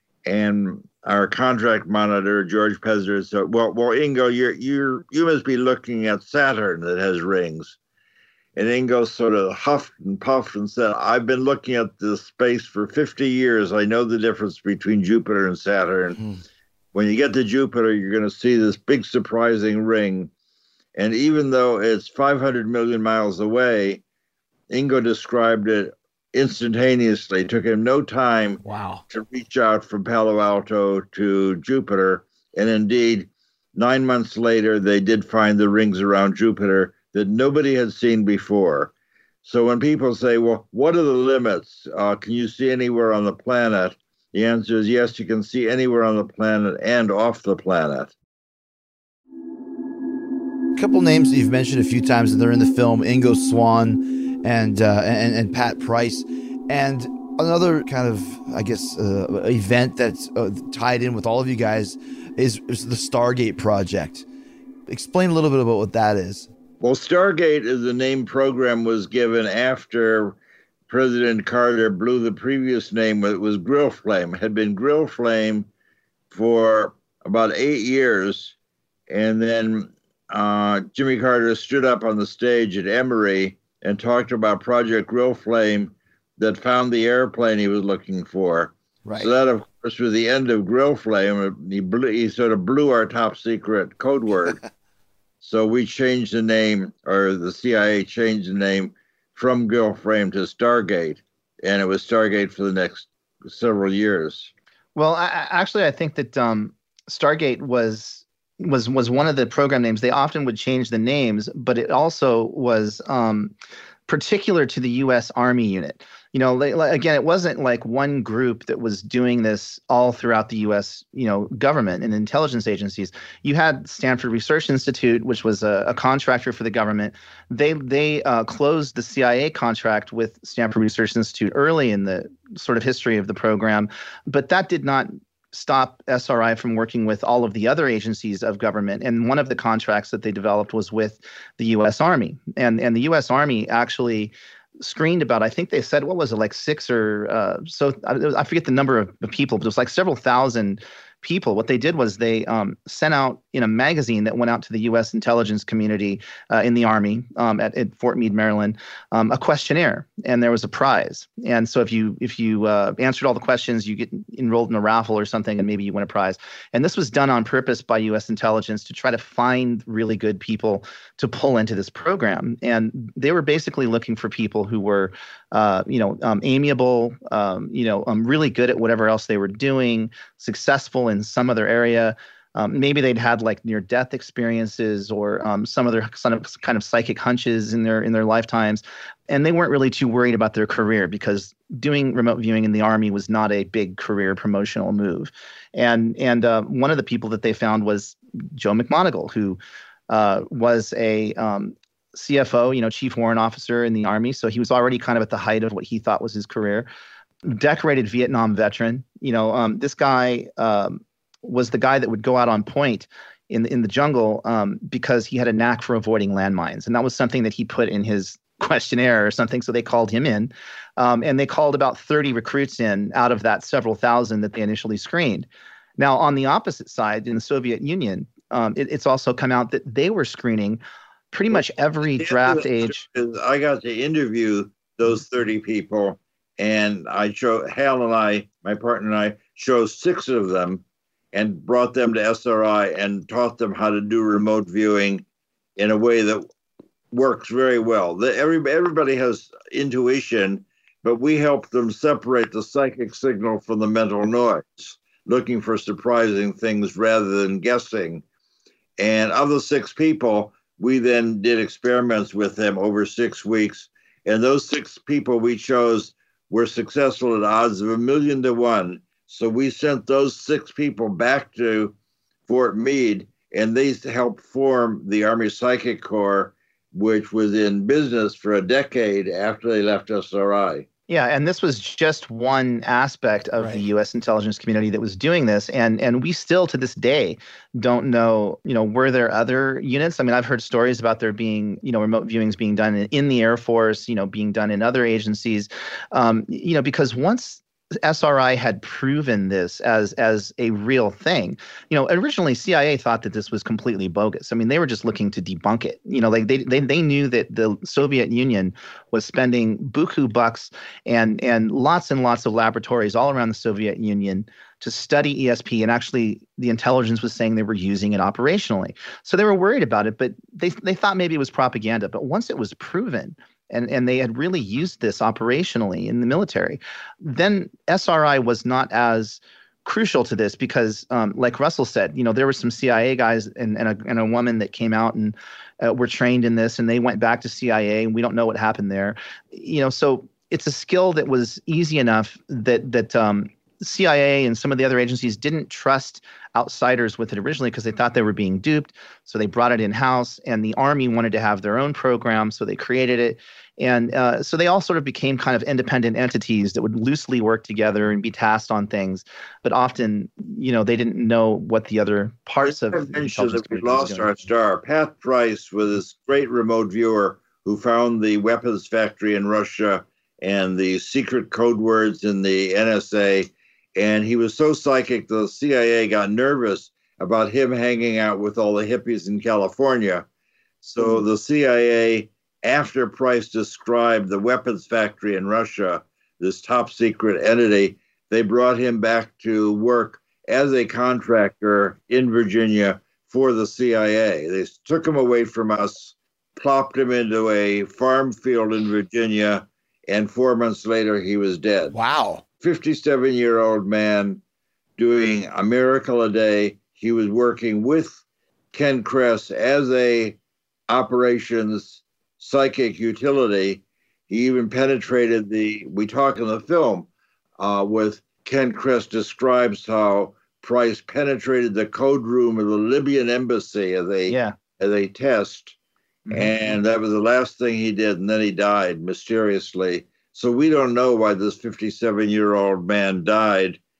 And our contract monitor, George Pezzer, said, well, well, Ingo, you're, you're, you must be looking at Saturn that has rings. And Ingo sort of huffed and puffed and said, I've been looking at this space for fifty years. I know the difference between Jupiter and Saturn. Mm-hmm. When you get to Jupiter, you're going to see this big surprising ring. And even though it's five hundred million miles away, Ingo described it instantaneously. It took him no time wow. to reach out from Palo Alto to Jupiter. And indeed, nine months later, they did find the rings around Jupiter that nobody had seen before. So when people say, well, what are the limits? Uh, can you see anywhere on the planet? The answer is yes, you can see anywhere on the planet and off the planet. A couple names that you've mentioned a few times, and they're in the film, Ingo Swann and uh, and, and Pat Price. And another kind of, I guess, uh, event that's uh, tied in with all of you guys is, is the Stargate project. Explain a little bit about what that is. Well, Stargate, as the name program was given after President Carter blew the previous name. It was Grill Flame. It had been Grill Flame for about eight years. And then uh, Jimmy Carter stood up on the stage at Emory and talked about Project Grill Flame that found the airplane he was looking for. Right. So that, of course, was the end of Grill Flame. He, blew, he sort of blew our top secret code word. So we changed the name, or the C I A changed the name from Grill Flame to Stargate. And it was Stargate for the next several years. Well, I, actually, I think that um, Stargate was was was one of the program names. They often would change the names, but it also was um, particular to the U S Army unit. You know, like, like, again, it wasn't like one group that was doing this all throughout the U S, you know, government and intelligence agencies. You had Stanford Research Institute, which was a, a contractor for the government. They they uh, closed the C I A contract with Stanford Research Institute early in the sort of history of the program, but that did not stop S R I from working with all of the other agencies of government. And one of the contracts that they developed was with the U S Army. And, and the U S Army actually screened about, I think they said, what was it, like six or uh, so, I, I forget the number of people, but it was like several thousand people. What they did was they um, sent out in a magazine that went out to the U S intelligence community uh, in the Army um, at, at Fort Meade, Maryland, um, a questionnaire, and there was a prize. And so if you if you uh, answered all the questions, you get enrolled in a raffle or something, and maybe you win a prize. And this was done on purpose by U S intelligence to try to find really good people to pull into this program. And they were basically looking for people who were, uh, you know, um, amiable, um, you know, um, really good at whatever else they were doing, successful in some other area. Um, maybe they'd had like near-death experiences or um, some other kind of kind of psychic hunches in their in their lifetimes, and they weren't really too worried about their career because doing remote viewing in the Army was not a big career promotional move. And and uh, one of the people that they found was Joe McMoneagle, who uh, was a um, C F O, you know, Chief Warrant Officer in the Army, so he was already kind of at the height of what he thought was his career. Decorated Vietnam veteran. You know, um, this guy um, was the guy that would go out on point in in the jungle um, because he had a knack for avoiding landmines, and that was something that he put in his questionnaire or something. So they called him in, um, and they called about thirty recruits in out of that several thousand that they initially screened. Now, on the opposite side, in the Soviet Union, um, it, it's also come out that they were screening pretty much every draft age. I got to interview those thirty people. And I chose, Hal and I, my partner and I, chose six of them and brought them to S R I and taught them how to do remote viewing in a way that works very well. The, every, everybody has intuition, but we help them separate the psychic signal from the mental noise, looking for surprising things rather than guessing. And of the six people, we then did experiments with them over six weeks. And those six people we chose were successful at odds of a million to one. So we sent those six people back to Fort Meade, and they helped form the Army Psychic Corps, which was in business for a decade after they left S R I. Yeah, and this was just one aspect of right. the U S intelligence community that was doing this, and and we still to this day don't know, you know, were there other units? I mean, I've heard stories about there being, you know, remote viewings being done in, in the Air Force, you know, being done in other agencies, um, you know, because once S R I had proven this as as a real thing. You know, originally C I A thought that this was completely bogus. I mean, they were just looking to debunk it. You know, like they they they knew that the Soviet Union was spending buku bucks and and lots and lots of laboratories all around the Soviet Union to study E S P, and actually the intelligence was saying they were using it operationally. So they were worried about it, but they they thought maybe it was propaganda. But once it was proven, and, and they had really used this operationally in the military, then S R I was not as crucial to this because, um, like Russell said, you know, there were some C I A guys and, and, a, and a woman that came out and uh, were trained in this, and they went back to C I A, and we don't know what happened there. You know, so it's a skill that was easy enough that that um, C I A and some of the other agencies didn't trust outsiders with it originally because they thought they were being duped. So they brought it in-house, and the Army wanted to have their own program, so they created it. And uh, so they all sort of became kind of independent entities that would loosely work together and be tasked on things. But often, you know, they didn't know what the other parts of the intelligence that we lost our star. Pat Price was this great remote viewer who found the weapons factory in Russia and the secret code words in the N S A. And he was so psychic, the C I A got nervous about him hanging out with all the hippies in California. So the C I A, after Price described the weapons factory in Russia, this top secret entity, they brought him back to work as a contractor in Virginia for the C I A. They took him away from us, plopped him into a farm field in Virginia, and four months later, he was dead. Wow. fifty-seven-year-old man doing a miracle a day. He was working with Ken Kress as a operations psychic utility. He even penetrated the, we talk in the film, uh, with Ken Kress describes how Price penetrated the code room of the Libyan embassy as a, yeah. as a test. Mm-hmm. And that was the last thing he did. And then he died mysteriously. So we don't know why this fifty-seven-year-old man died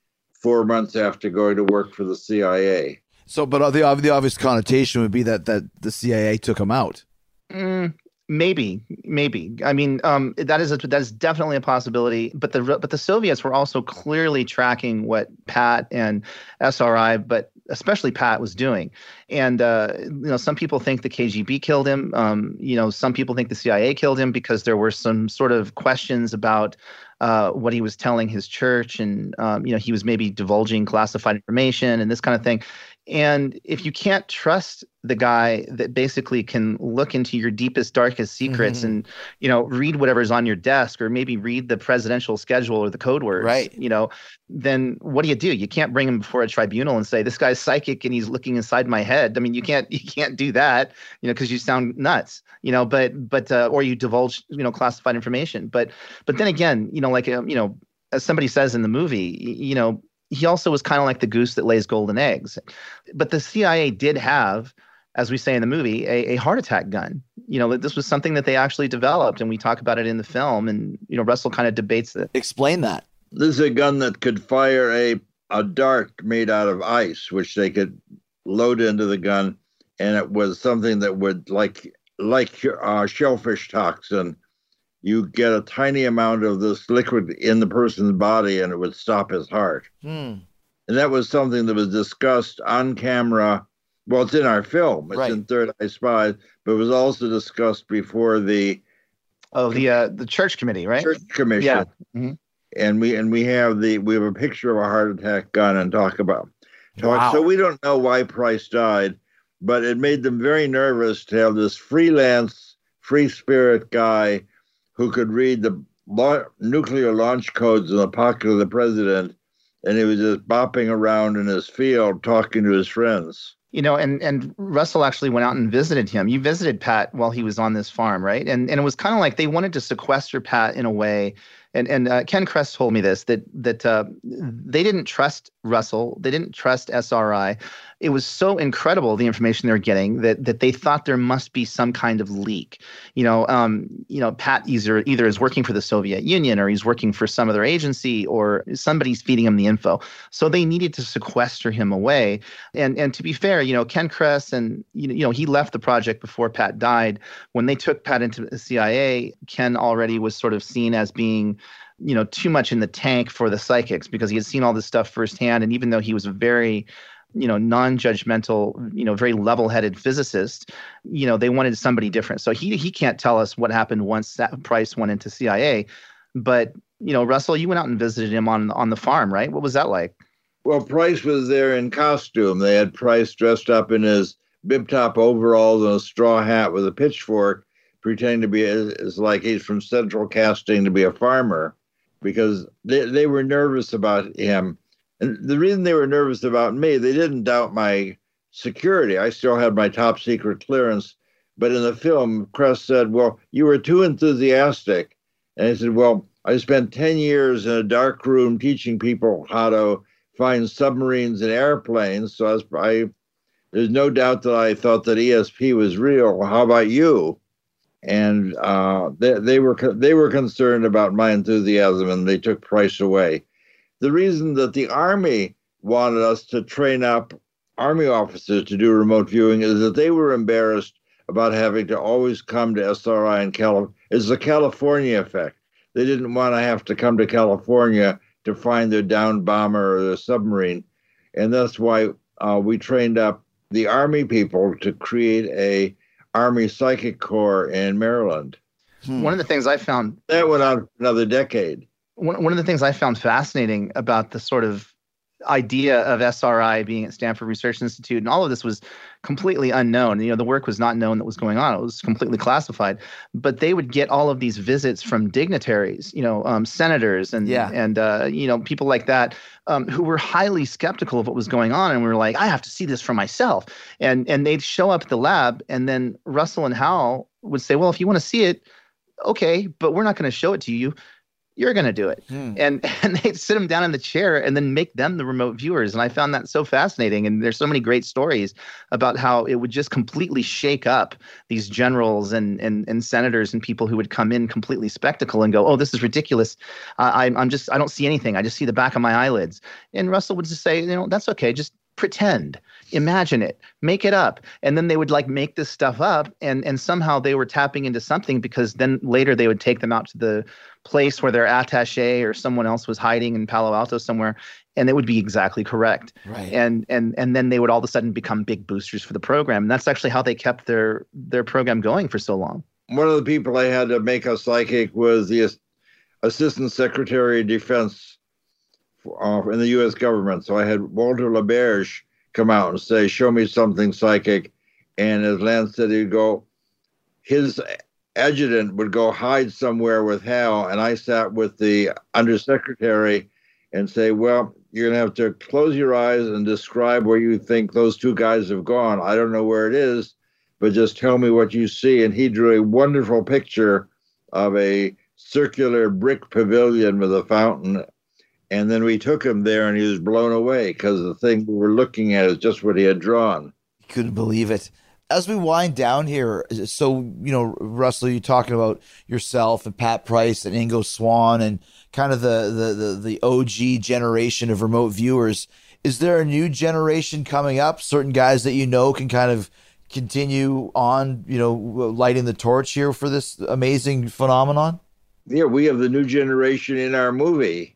four months after going to work for the C I A. So, but the, the obvious connotation would be that, that the C I A took him out. Mm, maybe, maybe. I mean, um, that is a, that is definitely a possibility. But the but the Soviets were also clearly tracking what Pat and S R I, but especially Pat, was doing. And uh, you know, some people think the K G B killed him. Um, you know, some people think the C I A killed him because there were some sort of questions about uh, what he was telling his church, and um, you know, he was maybe divulging classified information and this kind of thing. And if you can't trust the guy that basically can look into your deepest, darkest secrets mm-hmm. and, you know, read whatever's on your desk, or maybe read the presidential schedule or the code words, right. you know, then what do you do? You can't bring him before a tribunal and say, this guy's psychic and he's looking inside my head. I mean, you can't, you can't do that, you know, because you sound nuts, you know, but, but, uh, or you divulge, you know, classified information. But, but then again, you know, like, um, you know, as somebody says in the movie, you know, he also was kind of like the goose that lays golden eggs. But the C I A did have, as we say in the movie, a, a heart attack gun. You know, this was something that they actually developed, and we talk about it in the film. And, you know, Russell kind of debates it. Explain that. This is a gun that could fire a, a dart made out of ice, which they could load into the gun. And it was something that would, like, like uh, shellfish toxin, you get a tiny amount of this liquid in the person's body and it would stop his heart. Hmm. And that was something that was discussed on camera. Well, it's in our film. It's right. in Third Eye Spies, but it was also discussed before the oh the uh, the church committee, right? Church commission. Yeah. Mm-hmm. And we and we have the we have a picture of a heart attack gun and talk about talk. Wow. So we don't know why Price died, but it made them very nervous to have this freelance, free spirit guy who could read the la- nuclear launch codes in the pocket of the president, and he was just bopping around in his field talking to his friends. You know, and, and Russell actually went out and visited him. You visited Pat while he was on this farm, right? And and it was kind of like they wanted to sequester Pat in a way. And and uh, Ken Kress told me this, that that uh, they didn't trust Russell. They didn't trust S R I. It was so incredible, the information they were getting, that that they thought there must be some kind of leak. You know, um, you know, Pat either either is working for the Soviet Union, or he's working for some other agency, or somebody's feeding him the info. So they needed to sequester him away. And and to be fair, you know, Ken Kress and you know, you know he left the project before Pat died. When they took Pat into the C I A, Ken already was sort of seen as being, you know, too much in the tank for the psychics, because he had seen all this stuff firsthand. And even though he was a very, you know, non-judgmental, you know, very level-headed physicist, you know, they wanted somebody different. So he he can't tell us what happened once Price went into C I A. But, you know, Russell, you went out and visited him on on the farm, right? What was that like? Well, Price was there in costume. They had Price dressed up in his bib-top overalls and a straw hat with a pitchfork, pretending to be as like he's from Central Casting to be a farmer, because they, they were nervous about him. And the reason they were nervous about me, they didn't doubt my security. I still had my top secret clearance. But in the film, Kress said, well, you were too enthusiastic. And I said, well, I spent ten years in a dark room teaching people how to find submarines and airplanes. So I, was, I there's no doubt that I thought that E S P was real. How about you? And uh, they, they were they were concerned about my enthusiasm, and they took Price away. The reason that the Army wanted us to train up Army officers to do remote viewing is that they were embarrassed about having to always come to S R I in California. It's the California effect. They didn't want to have to come to California to find their downed bomber or their submarine. And that's why uh, we trained up the Army people to create a Army Psychic Corps in Maryland. Hmm. One of the things I found... That went on for another decade. One, one of the things I found fascinating about the sort of idea of S R I being at Stanford Research Institute, and all of this was completely unknown. You know, the work was not known that was going on. It was completely classified. But they would get all of these visits from dignitaries, you know, um, senators and, yeah. and uh, you know, people like that um, who were highly skeptical of what was going on. And we were like, I have to see this for myself. And, and they'd show up at the lab, and then Russell and Hal would say, well, if you want to see it, okay, but we're not going to show it to you. you're going to do it. Hmm. And and they sit them down in the chair and then make them the remote viewers. And I found that so fascinating. And there's so many great stories about how it would just completely shake up these generals and and, and senators and people who would come in completely spectacle and go, oh, this is ridiculous. Uh, I'm, I'm just, I don't see anything. I just see the back of my eyelids. And Russell would just say, you know, that's okay. Just pretend, imagine it, make it up. And then they would like make this stuff up and, and somehow they were tapping into something, because then later they would take them out to the place where their attaché or someone else was hiding in Palo Alto somewhere, and it would be exactly correct. Right. And and and then they would all of a sudden become big boosters for the program. And that's actually how they kept their their program going for so long. One of the people I had to make a psychic was the Assistant Secretary of Defense uh, in the U S government. So I had Walter LaBerge come out and say, show me something psychic. And as Lance said, he'd go, his adjutant would go hide somewhere with Hal, and I sat with the undersecretary and say, well, you're going to have to close your eyes and describe where you think those two guys have gone. I don't know where it is, but just tell me what you see. And he drew a wonderful picture of a circular brick pavilion with a fountain. And then we took him there, and he was blown away because the thing we were looking at is just what he had drawn. Couldn't believe it. As we wind down here, so, you know, Russell, you're talking about yourself and Pat Price and Ingo Swann and kind of the, the, the, the O G generation of remote viewers. Is there a new generation coming up? Certain guys that you know can kind of continue on, you know, lighting the torch here for this amazing phenomenon? Yeah, we have the new generation in our movie.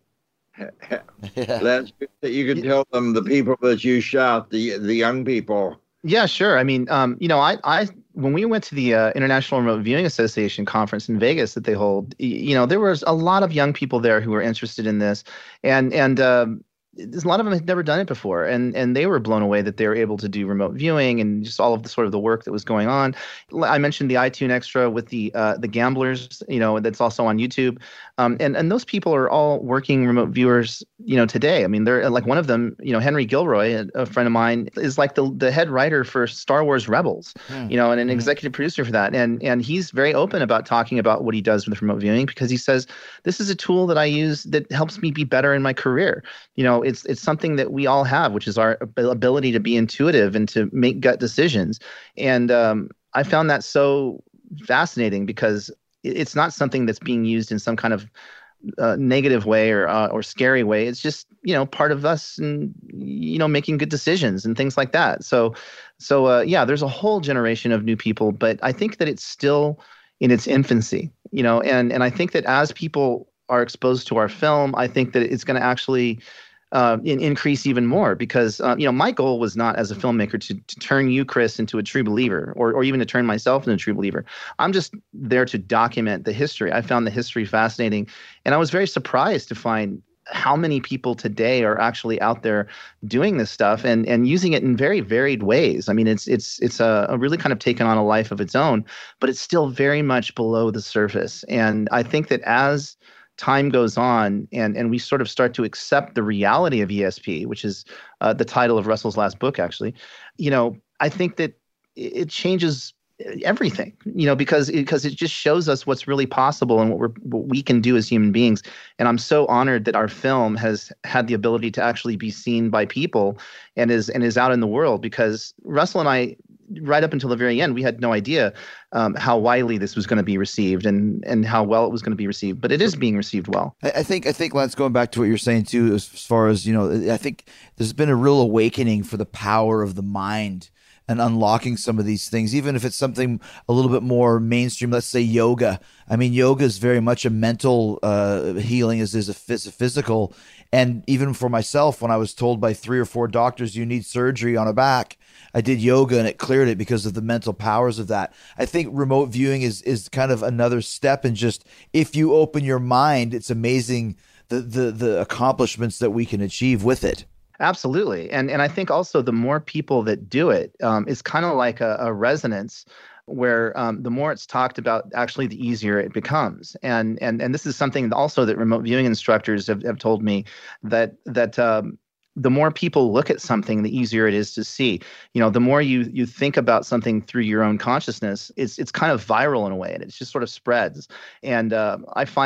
Yeah. Lance, you can tell them the people that you shot, the the young people. Yeah, sure. I mean, um, you know, I, I when we went to the uh, International Remote Viewing Association conference in Vegas that they hold, you know, there was a lot of young people there who were interested in this, and and um, a lot of them had never done it before, and and they were blown away that they were able to do remote viewing and just all of the sort of the work that was going on. I mentioned the iTunes Extra with the uh, the gamblers, you know, that's also on YouTube, um, and and those people are all working remote viewers, you know, today. I mean, they're like one of them, you know, Henry Gilroy, a, a friend of mine, is like the the head writer for Star Wars Rebels, mm. you know, and an mm. executive producer for that, and and he's very open about talking about what he does with remote viewing, because he says this is a tool that I use that helps me be better in my career. You know, it's it's something that we all have, which is our ability to be intuitive and to make gut decisions. And um, I found that so fascinating, because it's not something that's being used in some kind of uh, negative way or uh, or scary way. It's just, you know, part of us and, you know, making good decisions and things like that. So, so uh, yeah, there's a whole generation of new people, but I think that it's still in its infancy, you know, and and I think that as people are exposed to our film, I think that it's going to actually Uh, in, increase even more, because uh, you know, my goal was not as a filmmaker to, to turn you, Chris, into a true believer, or or even to turn myself into a true believer. I'm just there to document the history. I found the history fascinating, and I was very surprised to find how many people today are actually out there doing this stuff and and using it in very varied ways. I mean, it's it's it's a, a really kind of taken on a life of its own, but it's still very much below the surface. And I think that as time goes on and, and we sort of start to accept the reality of E S P, which is uh, the title of Russell's last book, actually, you know, I think that it changes everything, you know, because it, because it just shows us what's really possible and what we're what we can do as human beings. And I'm so honored that our film has had the ability to actually be seen by people and is and is out in the world, because Russell and I, right up until the very end, we had no idea um, how widely this was going to be received and and how well it was going to be received. But it is being received well. I, I think, I think, Lance, going back to what you're saying too, as far as, you know, I think there's been a real awakening for the power of the mind and unlocking some of these things, even if it's something a little bit more mainstream. Let's say yoga. I mean, yoga is very much a mental uh, healing as is a, phys- a physical. And even for myself, when I was told by three or four doctors you need surgery on a back, I did yoga and it cleared it because of the mental powers of that. I think remote viewing is is kind of another step in just, if you open your mind, it's amazing the the the accomplishments that we can achieve with it. Absolutely. And and I think also the more people that do it, um, it's kind of like a, a resonance where um, the more it's talked about, actually the easier it becomes. And and and this is something also that remote viewing instructors have, have told me, that that um, the more people look at something, the easier it is to see. You know, the more you you think about something through your own consciousness, it's it's kind of viral in a way, and it just sort of spreads. And uh, I find that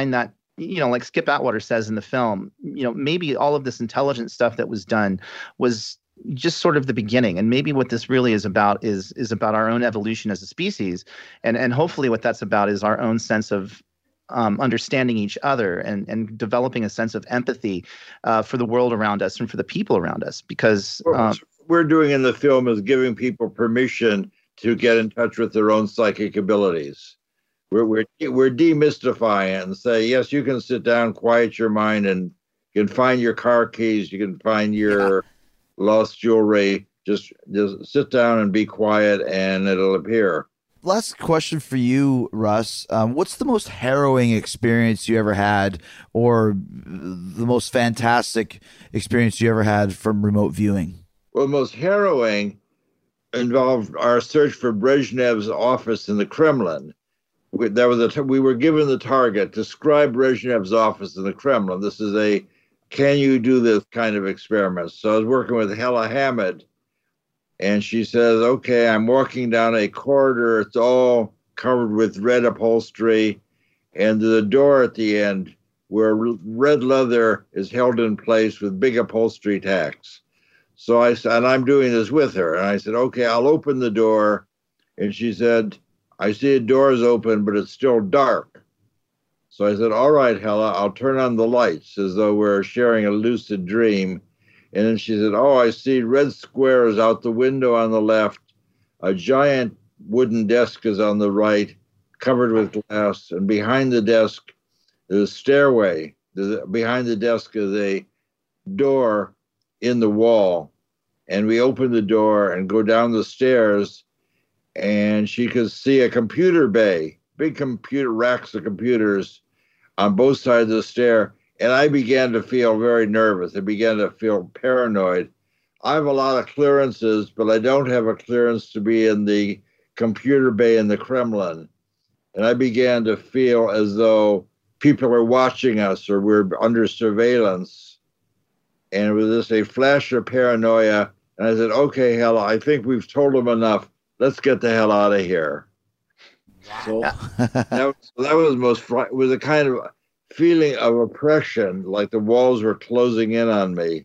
you know, like Skip Atwater says in the film, you know, maybe all of this intelligent stuff that was done was just sort of the beginning. And maybe what this really is about is is about our own evolution as a species. And and hopefully what that's about is our own sense of um, understanding each other and, and developing a sense of empathy uh, for the world around us and for the people around us. Because um, what we're doing in the film is giving people permission to get in touch with their own psychic abilities. We're, we're, we're demystifying it and say, yes, you can sit down, quiet your mind, and you can find your car keys, you can find your yeah. lost jewelry. Just, just sit down and be quiet, and it'll appear. Last question for you, Russ. Um, what's the most harrowing experience you ever had, or the most fantastic experience you ever had from remote viewing? Well, the most harrowing involved our search for Brezhnev's office in the Kremlin. We, there was a t- we were given the target, describe Brezhnev's office in the Kremlin. This is a can you do this kind of experiment. So I was working with Hella Hamid, and she says, okay, I'm walking down a corridor. It's all covered with red upholstery, and the door at the end where red leather is held in place with big upholstery tacks. So I said, and I'm doing this with her. And I said, okay, I'll open the door. And she said, I see a door's open, but it's still dark. So I said, all right, Hella, I'll turn on the lights as though we're sharing a lucid dream. And then she said, oh, I see red squares out the window on the left. A giant wooden desk is on the right, covered with glass. And behind the desk is a stairway. Behind the desk is a door in the wall. And we open the door and go down the stairs, and she could see a computer bay, big computer racks of computers on both sides of the stair. And I began to feel very nervous. I began to feel paranoid. I have a lot of clearances, but I don't have a clearance to be in the computer bay in the Kremlin. And I began to feel as though people are watching us or we're under surveillance. And it was just a flash of paranoia. And I said, okay, Hella, I think we've told them enough. Let's get the hell out of here. Wow. So that was, that was most fr- it was a kind of feeling of oppression, like the walls were closing in on me.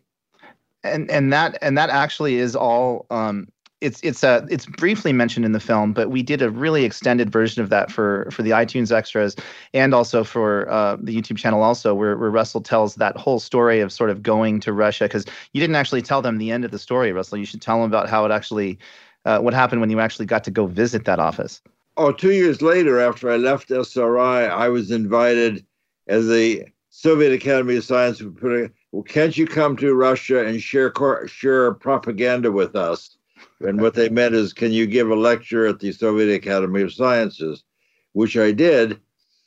And and that and that actually is all. Um, it's it's a it's briefly mentioned in the film, but we did a really extended version of that for for the iTunes extras and also for uh, the YouTube channel also, where where Russell tells that whole story of sort of going to Russia, because you didn't actually tell them the end of the story, Russell. You should tell them about how it actually uh, what happened when you actually got to go visit that office. Oh, two years later, after I left S R I, I was invited as the Soviet Academy of Science to put a, well, can't you come to Russia and share share propaganda with us? And what they meant is, can you give a lecture at the Soviet Academy of Sciences? Which I did.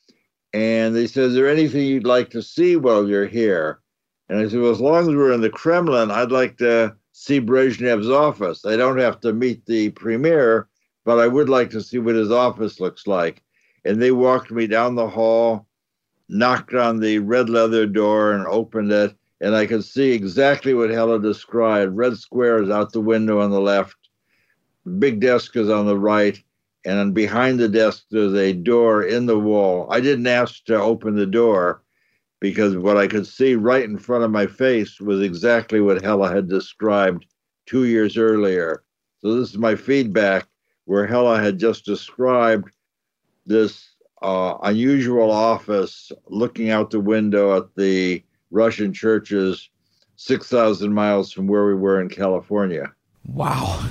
And they said, is there anything you'd like to see while you're here? And I said, well, as long as we're in the Kremlin, I'd like to see Brezhnev's office. I don't have to meet the premier, but I would like to see what his office looks like. And they walked me down the hall, knocked on the red leather door and opened it. And I could see exactly what Hella described. Red squares out the window on the left, big desk is on the right, and behind the desk there's a door in the wall. I didn't ask to open the door because what I could see right in front of my face was exactly what Hella had described two years earlier. So this is my feedback, where Hella had just described this uh, unusual office looking out the window at the Russian churches six thousand miles from where we were in California. Wow.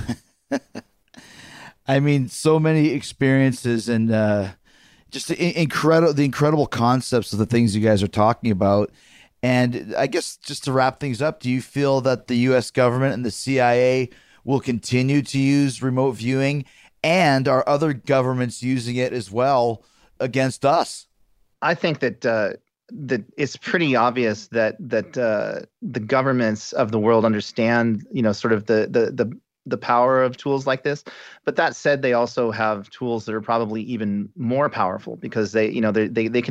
I mean, so many experiences and uh, just the incredible, the incredible concepts of the things you guys are talking about. And I guess just to wrap things up, do you feel that the U S government and the C I A will continue to use remote viewing, and are other governments using it as well against us? I think that uh, that it's pretty obvious that that uh, the governments of the world understand, you know, sort of the the the the power of tools like this. But that said, they also have tools that are probably even more powerful, because they, you know, they they, they can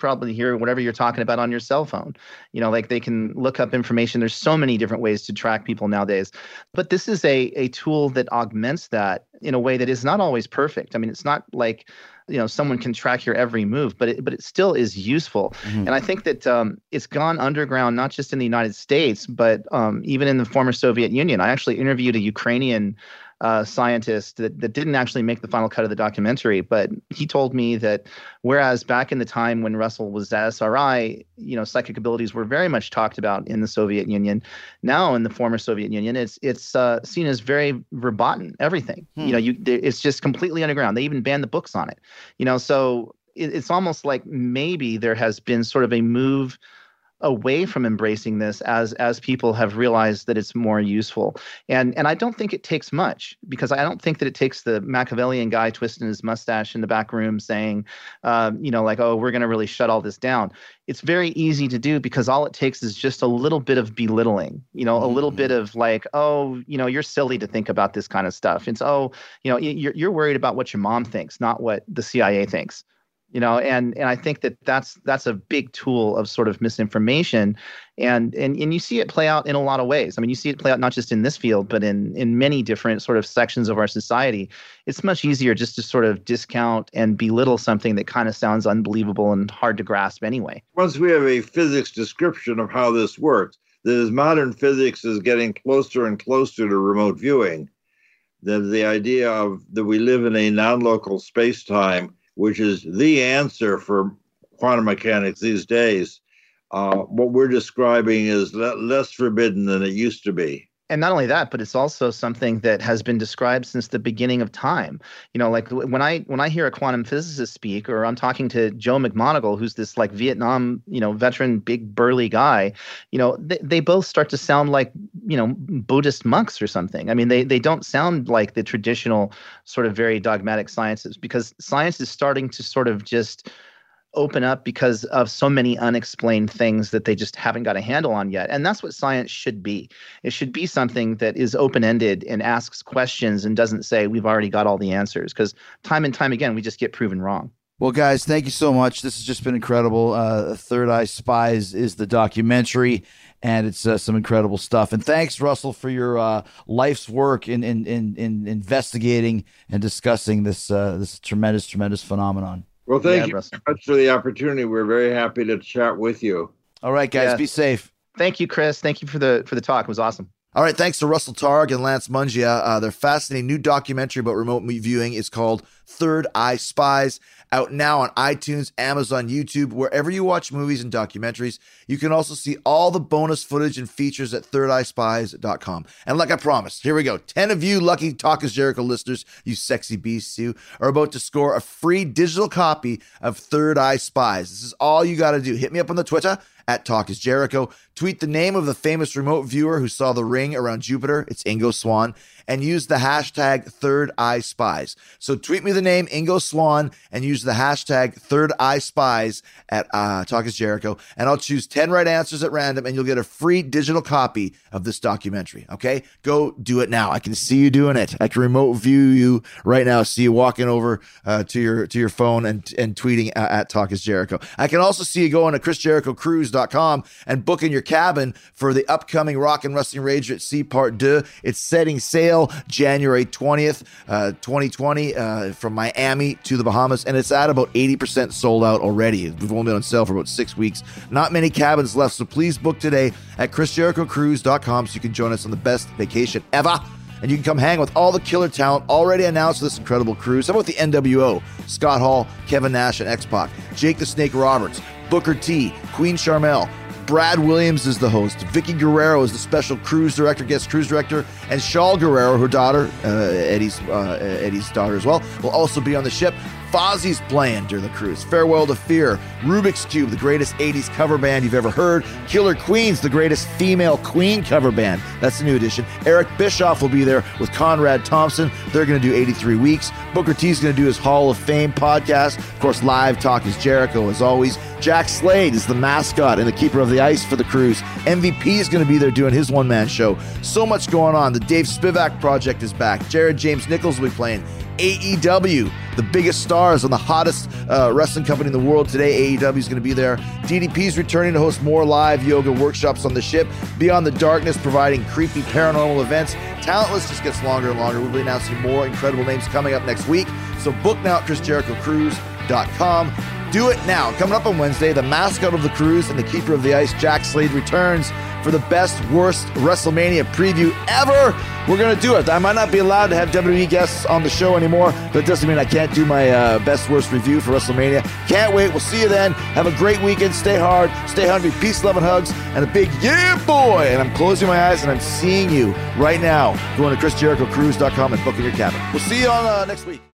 probably hear whatever you're talking about on your cell phone. You know, like they can look up information. There's so many different ways to track people nowadays. But this is a a tool that augments that in a way that is not always perfect. I mean, it's not like, you know, someone can track your every move, but it, but it still is useful. Mm-hmm. And I think that um, it's gone underground, not just in the United States, but um, even in the former Soviet Union. I actually interviewed a Ukrainian uh, scientist that, that didn't actually make the final cut of the documentary, but he told me that whereas back in the time when Russell was at S R I, you know, psychic abilities were very much talked about in the Soviet Union. Now in the former Soviet Union, it's it's uh, seen as very verboten, everything. Hmm. You know, you it's just completely underground. They even banned the books on it. You know, so it, it's almost like maybe there has been sort of a move away from embracing this as as people have realized that it's more useful. And and I don't think it takes much, because I don't think that it takes the Machiavellian guy twisting his mustache in the back room saying, um, you know, like, oh, we're going to really shut all this down. It's very easy to do, because all it takes is just a little bit of belittling, you know, a little bit of like, oh, you know, you're silly to think about this kind of stuff. It's, oh, you know, you're, you're worried about what your mom thinks, not what the C I A thinks. You know, and and I think that that's that's a big tool of sort of misinformation, and and and you see it play out in a lot of ways. I mean, you see it play out not just in this field, but in in many different sort of sections of our society. It's much easier just to sort of discount and belittle something that kind of sounds unbelievable and hard to grasp anyway. Once we have a physics description of how this works, that as modern physics is getting closer and closer to remote viewing, then the idea of that we live in a non-local space-time, which is the answer for quantum mechanics these days, uh, what we're describing is le- less forbidden than it used to be. And not only that, but it's also something that has been described since the beginning of time. You know, like when I when I hear a quantum physicist speak, or I'm talking to Joe McMoneagle, who's this like Vietnam, you know, veteran, big burly guy, you know, they, they both start to sound like, you know, Buddhist monks or something. I mean, they they don't sound like the traditional sort of very dogmatic sciences, because science is starting to sort of just open up because of so many unexplained things that they just haven't got a handle on yet. And that's what science should be. It should be something that is open-ended and asks questions and doesn't say we've already got all the answers, because time and time again, we just get proven wrong. Well, guys, thank you so much. This has just been incredible. Uh, Third Eye Spies is the documentary, and it's uh, some incredible stuff. And thanks, Russell, for your uh, life's work in, in in in investigating and discussing this uh, this tremendous, tremendous phenomenon. Well, thank yeah, you Russell. very much for the opportunity. We're very happy to chat with you. All right, guys, Yeah. be safe. Thank you, Chris. Thank you for the for the talk. It was awesome. All right, thanks to Russell Targ and Lance Mungia. Uh, their fascinating new documentary about remote viewing is called Third Eye Spies, out now on iTunes, Amazon, YouTube, wherever you watch movies and documentaries. You can also see all the bonus footage and features at third eye spies dot com. And like I promised, here we go. ten of you lucky Talk is Jericho listeners, you sexy beasts, you, are about to score a free digital copy of Third Eye Spies. This is all you got to do. Hit me up on the Twitter at Talk is Jericho. Tweet the name of the famous remote viewer who saw the ring around Jupiter. It's Ingo Swann. And use the hashtag Third Eye Spies. So tweet me the name Ingo Swann and use the hashtag Third Eye Spies at uh, Talk is Jericho. And I'll choose ten right answers at random, and you'll get a free digital copy of this documentary. Okay? Go do it now. I can see you doing it. I can remote view you right now. See you walking over uh, to your to your phone and and tweeting uh, at Talk is Jericho. I can also see you going to chris jericho cruise dot com and booking your cabin for the upcoming Rock and Wrestling Rage at Sea Part two. It's setting sail January twentieth, uh, twenty twenty, uh, from Miami to the Bahamas, and it's at about eighty percent sold out already. We've only been on sale for about six weeks. Not many cabins left, so please book today at chris jericho cruise dot com so you can join us on the best vacation ever. And you can come hang with all the killer talent already announced for this incredible cruise. How about the N W O? Scott Hall, Kevin Nash, and X-Pac. Jake the Snake Roberts, Booker T, Queen Charmel. Brad Williams is the host. Vicky Guerrero is the special cruise director, guest cruise director, and Shaul Guerrero, her daughter, uh, Eddie's uh, Eddie's daughter as well, will also be on the ship. Fozzie's playing during the cruise. Farewell to Fear, Rubik's Cube, the greatest eighties cover band you've ever heard. Killer Queens, the greatest female Queen cover band. That's a new addition. Eric Bischoff will be there with Conrad Thompson. They're going to do eighty-three weeks. Booker T's going to do his Hall of Fame podcast. Of course, live Talk is Jericho as always. Jack Slade is the mascot and the keeper of the ice for the Cruise. M V P is going to be there doing his one-man show. So much going on. The Dave Spivak project is back. Jared James Nichols will be playing. A E W, the biggest stars on the hottest uh, wrestling company in the world today. A E W is going to be there. D D P is returning to host more live yoga workshops on the ship. Beyond the Darkness, providing creepy paranormal events. Talent list just gets longer and longer. We'll be announcing more incredible names coming up next week. So book now at chris jericho cruise dot com. Do it now. Coming up on Wednesday, the mascot of the Cruise and the keeper of the ice, Jack Slade, returns for the best, worst WrestleMania preview ever. We're going to do it. I might not be allowed to have W W E guests on the show anymore, but it doesn't mean I can't do my uh, best, worst review for WrestleMania. Can't wait. We'll see you then. Have a great weekend. Stay hard. Stay hungry. Peace, love, and hugs. And a big yeah, boy. And I'm closing my eyes and I'm seeing you right now. Going to chris jericho cruise dot com and booking your cabin. We'll see you on uh, next week.